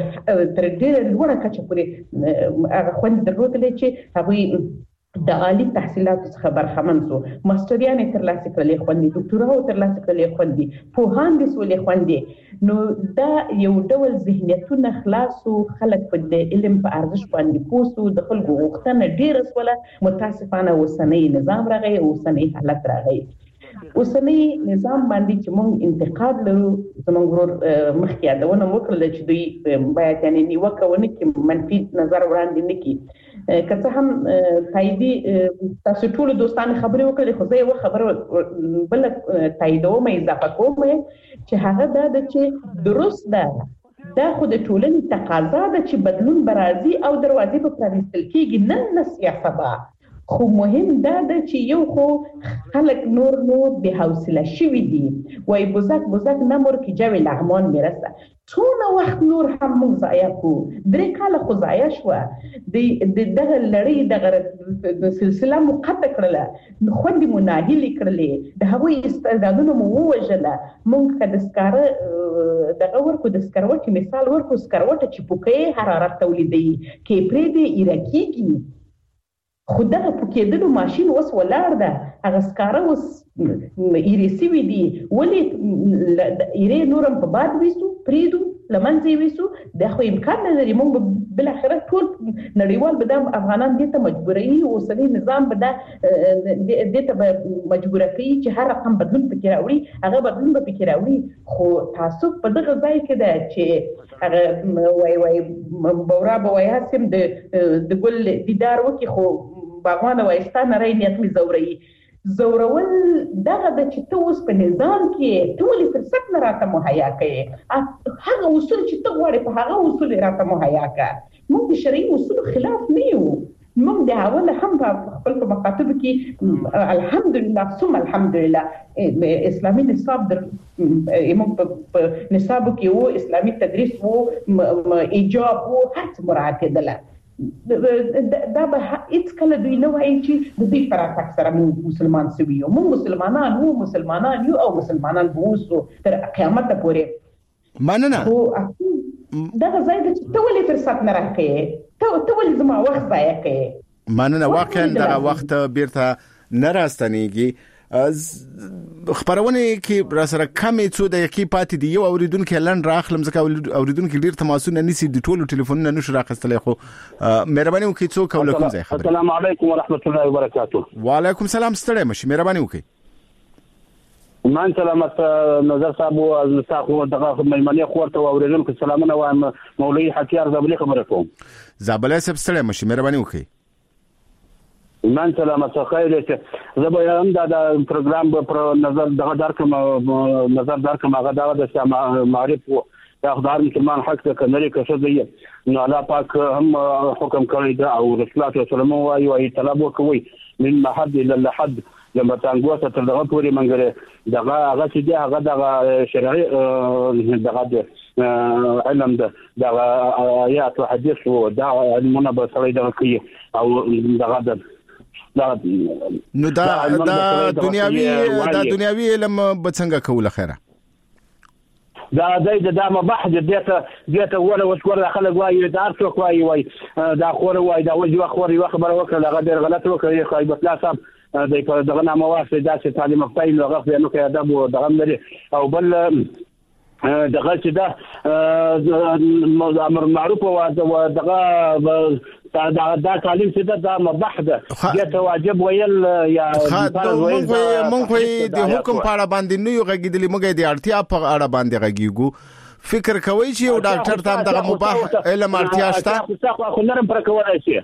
تر ډیره لوړه کچه پورې هغه خوند درلودلې چې هغوی د عالی تحصیلاتو څخه برخمن شو. ماستریانې ترلاسه کړلې خوندي، ډاکټورا ترلاسه کړلې خوندي، پوهان دي سولې خوندي. نو دا یو ډول ذهنیتونه خلاصو، خلک په د علم په ارزښت باندې پوسو، د خلکو غوښتنه ډیره سوله. متاسفانه اوسنی نظام راغی، اوسنی حالت راغی. اوسنی نظام باندې چې موږ انتقاد لرو، زموږ ورور مخکې یادونه وکړله چې دوی باید یعنی نیوکه ونه کړي، منفي نظر وړاندې نه کړي. که څه هم تاییدي تاسو ټول دوستان خبرې وکړي، خو زه یو خبره بل تاییدوم، اضافه کوم چې هغه دا ده چې درست ده، دا خو د ټولنې تقاضا ده چې بدلون برازي او دروازې به پرانیستل کېږي، نن نه سیاسبا. خو مهم دا ده چې یو خو خلک نور بې حوصله شوي دي، وای بزک نمر که جوی لغمان میرسه. څونه وخت نور هم موږ ضایع کړو، 3 کاله خو ضایع شوه. دغه لړۍ دغه سلسله مو قطع کړله، خوندې مو ناهیلې کړلې، د هغوی استعدادونه مو ووژله. موږ که د سکاره دغه ورکو، د سکروټې مثال ورکو، سکروټه چې پوکې حرارت تولیدوي کې پرېږدي ایره کېږي، خو دغه پوکېدلو ماشین اوس ولاړ ده، هغه سکاره اوس ایرې سوي دي. ولې ایرې نورم په باد ویسو، پرېږدو، له منځه یې ویسو؟ دا خو امکان نه لري. موږ بالاخره ټول نړیوال به دا افغانان دې ته مجبوروي، اوسنی نظام به دا دې ته به مجبوره کوي چې هر رقم بدلون پکې راوړي، هغه بدلون به پکې راوړي. خو تعصب په دغه ځای کې ده چې هغه وای بورا به وایي هسم د ګل دیدار وکړي، خو باغوانه وایي ستا نری نیت مې زورول دغه د چې ته اوس په نظام کې ټول فرصت نه راته مهیا کوي. هغه اصول چې ته غواړې په هغه اصول راته مهیا کړه. موږ د شرعي اصولو خلاف نه یو. موږ د اوله هم په خپل مکاتبو کې الحمدلله ثم الحمدلله اسلامي نصاب موږ په نصابو کې وو، اسلامي تدریس وو، ایجاب وو، هر څه مراعات کېدله. دا به هیڅ کله دوی نه وایي چې د دوی پر اساس سره موږ مسلمان شوي یو. موږ مسلمانان یو او مسلمانان به اوسو تر قیامت پورې. مننه. خو دغه ځای د ته ولې فرصت نه راکې، ته ولې زما وخت ضایع کوې؟ مننه. واقعا دغه وخت بیرته نه راستنیږي. خبرونه کې را سره کمې څو د یکی پاتې دی یو اوریدونکو لند راخلم ځکه اوریدونکو ډیر تماسونه نسی د ټولو ټلیفونونو نشو راخستلې خو مهرباني وکړئ څو کوم ځای خبر. السلام علیکم ورحمت الله وبرکاته. وعلیکم السلام ستړی مشي مهرباني وکړئ. مان سلامت نظر صاحب او تاسو دغه مېلمنه خورته اوریدونکو سلامونه وایم مولوی حتیار زابلی خبره کوم. زابلی سب ستړی مشي مهرباني وکړئ. مان سلامت خیر ته زه به هم دا پروګرام پر نظر دغه درکم هغه د معرف او خدای مسلمان حق ته کناري کښه دی نو الله پاک هم حکم کړی دا او رسول الله صلی الله علیه و آله طلب وکوي من محد الى لحد لما تنګوسه تر دغه پورې منګره دغه هغه چې دی هغه دغه شرعي دغه علم دغه آیات او حدیث او دا علمونه به سره دغه کوي او دغه نو دا دنیاوی علم به څنګه کوله خیره دا مباحث ديته ولا وشور خلق واي دار څوک واي دا خور واي دا وجه خور یو خبره وکړه هغه ډیر غلط وکړي خو بس لا صاحب دغه نامه واسه دا چې تعلیم خپل هغه په نو کې ادب او دغه لري او بل دغه چې دا امر معروف او دغه دا تعلیم چې دا مباحث ديته واجب ویل یا مونږ د حکم په اړه باندې نو یو غږیدلی موږ د اړتیا په اړه باندې غږیږو فکر کوي چې یو ډاکټر ته دغه مباح علم اړتیا شته خو نرم پر کولای شي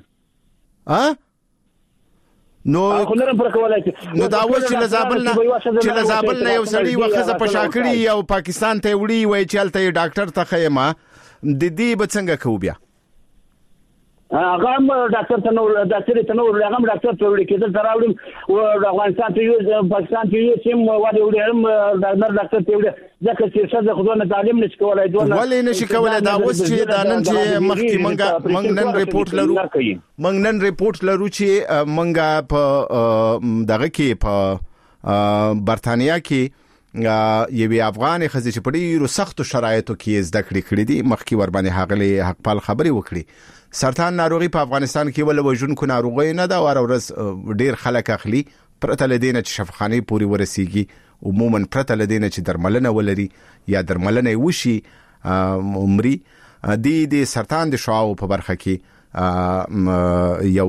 نو دا و چې لزابل نه یو سړی وخزه په شاکړی او پاکستان ته وړي وای چې الته ډاکټر ته خیمه د دې به څنګه کو بیا هغه ډاکټر ته نو هغه ډاکټر ته وړي کېدل تراوړم او افغانستان ته یو پاکستان ته یو سیم وادي وړم ډاکټر ته وړي ځکه چې څه خدونه تعلیم نشي کولای ولې نشي کولای دا اوس چې دا نن چې مخکې منګ نن ریپورت لرو چې منګه په دغه کې په برتانیا کې یوه افغان خزي چې په ډیرو سختو شرایطو کې زده کړې دي مخکې ور باندې هغه حقپال خبري وکړي سرطان ناروغي په افغانستان کې ول وژونکو ناروغي نه دا ورځ ډیر خلک اخلي پرته لدینه چې شفاخانه پوری ورسیږي عموما پرته لدینه چې درملنه ولري یا درملنه وشي عمري د سرطان د شعاع په برخه کې یو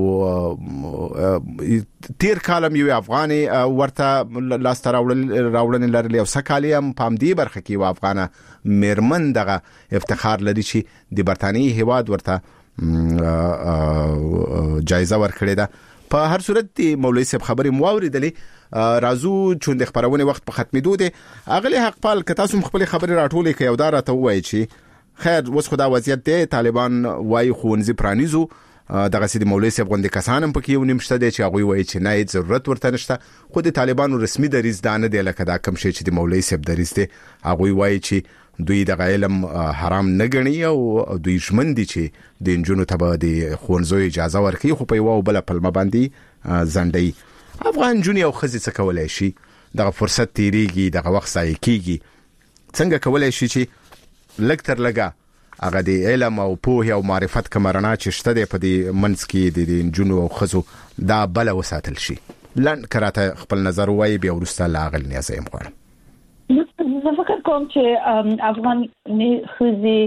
تیر کالم یو افغاني ورته لاس راوړل لري او سکالیم پام دی برخه کې و افغانه مرمن دغه افتخار لري چې د برتانی هواد ورته جایزه ورکړې ده په هر صورت مولوی صاحب خبري موریدلې رازو چون د خبرونه وخت په ختمېدو دي اغلی حق پال که تاسو خپل خبري راټولې کوي او دا راته وایي چې خیر وس خدا وضعیت دی طالبان وای خونځي پرانیزو دغه سید مولوی صاحب غونډه کسانم پکې یو نمشته دي چې هغه وایي چې نه ضرورت ورته نشته خو د طالبانو رسمي دریز دانه دی لکه دا کم شي چې د مولوی صاحب دریز دی هغه وایي چې دوی د علم حرام نه غني او دوی ژمن دي چې د انجونو ته د خونځو اجازه ورکړي خو په یو بل پلمه باندې زندۍ افغان جونی او خزي څه کولای شي دغه فرصت تیریږي دغه وخت ځای کیږي څنګه کولای شي چې لکتر لګا هغه د علم او پوهه او معرفت کمرنا چې شته د په دې منځ کې د انجونو او خزو دا بل وساتل شي لن کراته خپل نظر وایي بیا ورسته لاغل نیازم غواړم زه فکر کوم چې افغان خزي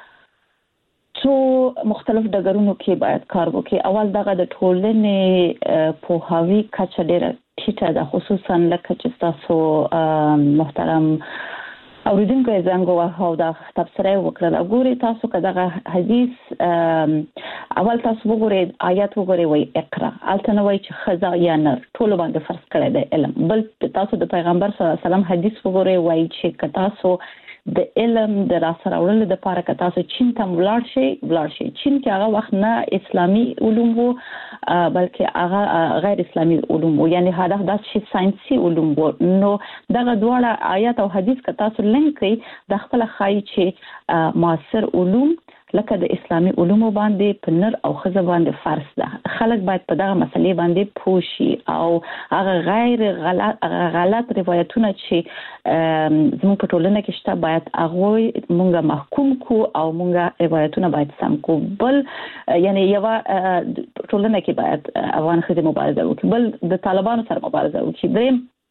څو مختلف ډګرونو کې باید کار وکړي اول دغه د ټولنې پوهاوی کچه ډېره ټیټه ده خصوصا لکه چې تاسو محترم اوریدونکو زنګ وهاو دا تفسیر وکړه ګوري تاسو کداغه حدیث اول تاسو وګورئ آیات وګورئ وای اقرا الته وای چې خزا یا نر ټول باندې فرض کړی دی علم بل تاسو د پیغمبر صلی الله علیه وسلم حدیث وګورئ وای چې تاسو د علم د راسره اورل د پاره که تاسو چین ته ولاړ شي چین کې هغه وخت نه اسلامي علوم وو بلکې هغه غیر اسلامي علوم وو یعنی هدف دا چې ساينسي علوم وو نو دغه دواړه آیات او حدیث که تاسو لینک کړئ د خپل خای چې معاصر علوم لکه د اسلامي علوم باندې په نر او خزه باندې فرض ده خلک باید په دغه مسلې باندې پوښي او هغه غیر غلط روایتونه چې زموږ په ټولنه کې شته باید هغه مونږه محکوم کو او مونږه روایتونه باید سم کو بل یعنی یو ټولنه کې باید افغان خزه مبارزه وکړي بل د طالبانو سره مبارزه وکړي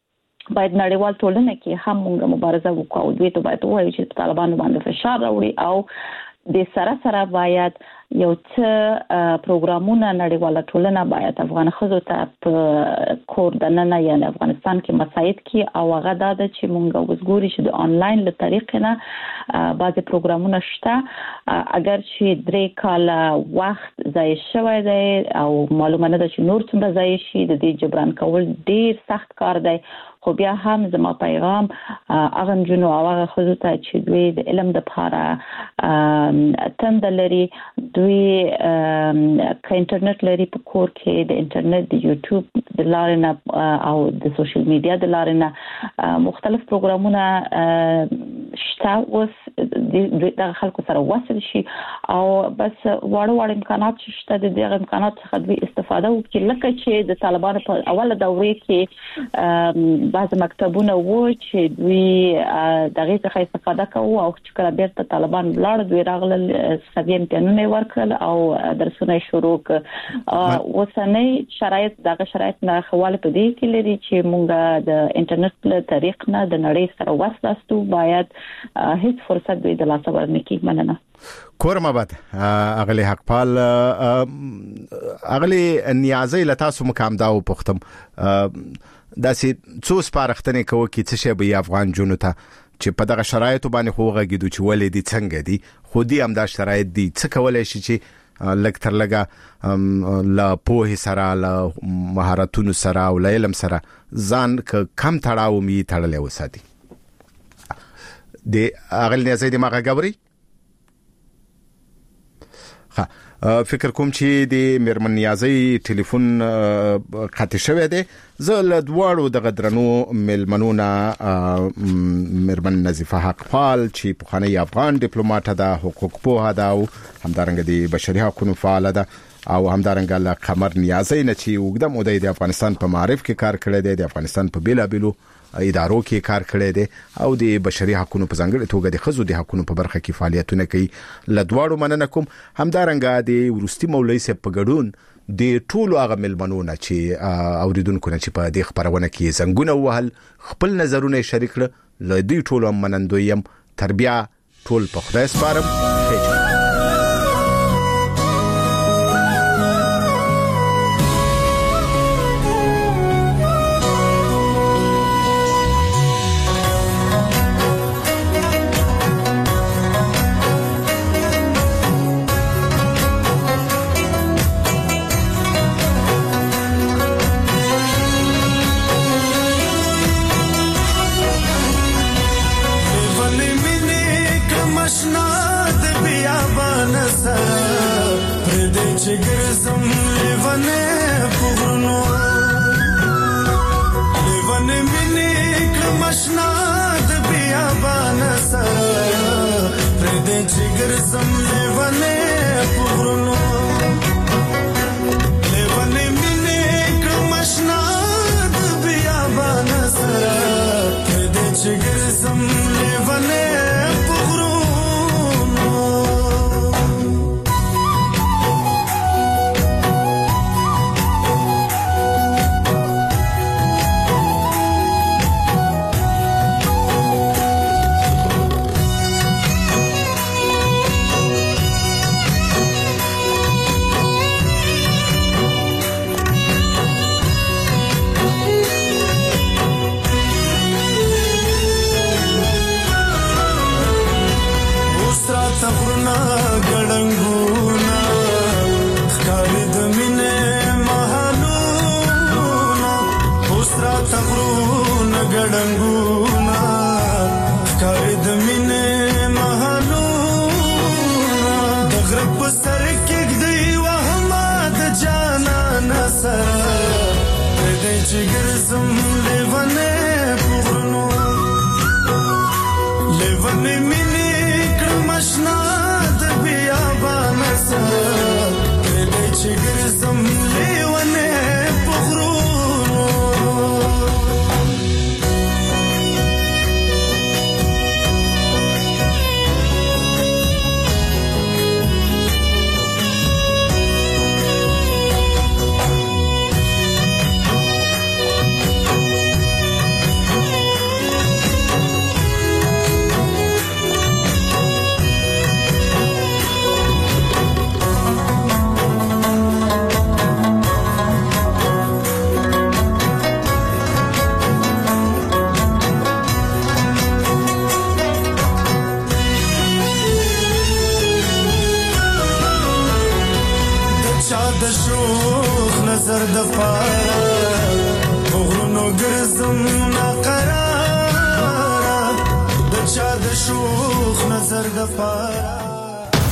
باید نړیوال ټولنه کې هم موږ مبارزه وکړو او دوی ته باید وایو چې طالبانو باندې فشار راوړي او د سره باید یو څه پروګرامونه نړیواله ټولنه باید افغان خزو ته په کور دننه یعنی افغانستان کې مساعد کی او هغه د چې مونږ وګوري چې د آنلاین له طریقې نه بعضي پروګرامونه شته اگر چې 3 کاله وخت ضایع شوی دی او معلومه نه ده چې نور څومره ضایع شي د دې جبران کول ډیر سخت کار دی خو بیا هم زما پیغام هغه جنو او هغه خزو ته چې دوی د علم د لپاره تند لري دوی ک انټرنیټ لري په کور کې د انټرنیټ د یوټیوب د لارې نه او د سوشل میډیا د لارې نه مختلف پروګرامونه شته اوس د خلکو سره وصل شي او بس واړه امکانات شته د دې امکانات څخه دوی استفاده وکړي لکه چې د طالبانو په اوله دوره کې بعض مکتبونه وو چې دوی دغه څخه استفاده کوي او چې کله بیرته طالبان لاړ دوی راغلل سوي امتحانونه ورکړل او درسونه شروع کړ اوسنۍ شرایط دغه شرایط نه خواله په دې کې لري چې مونږ د انټرنیټ له طریق نه د نړۍ سره وصلستو باید هیڅ فرصت دوی د لاسه ورنکړي مننه کورم آباد اغلی حقپال اغلی نیازی لتاسو مقام داو پختم داسې څو سپارښتنې کوي چې څه شی به افغان جنو ته چې په دغه شرایطو باندې خوغه کېدو چې ولې دي څنګه دي خو دې هم دا شرایط دي څه کولای شي چې لږ تر لږه لا پوهې سره لا مهارتونو سره او لا علم سره ځان کم تړاو می تړلې وساتي د اغل نیازي د ماغه غوري فکر کوم چې د میرمن نیازي ټلیفون قطع شوی دی زه له دواړو د غدرنو ملمنونه میرمن نظیفه حقپال چې پخوانی افغان ډیپلوماټ ده حقوق پوه ده او همدارنګه د بشري حقوقو فعال ده او همدارنګه له قمر نیازي نه چې وګدم او د افغانستان په معرف کې کار کړی دی د افغانستان په بیلابیلو ادارو کې کار کړی دی او د بشري حقوقو په ځانګړي توګه د خزو د حقوقو په برخه کې فعالیتونه کوي لدواړو مننه کوم همدارنګه د ورستي مولوی سپ په ګډون د ټولو هغه ملمنونه چې اوریدونکو نه چې په دې خبرونه کې زنګونه وهل خپل نظرونه شریک کړل له دې ټولو منندویم تربیه ټول په خدای سپارم د شوخ نظر د پاره غرونو ګرځم ناقراره د چا د شوخ نظر د پاره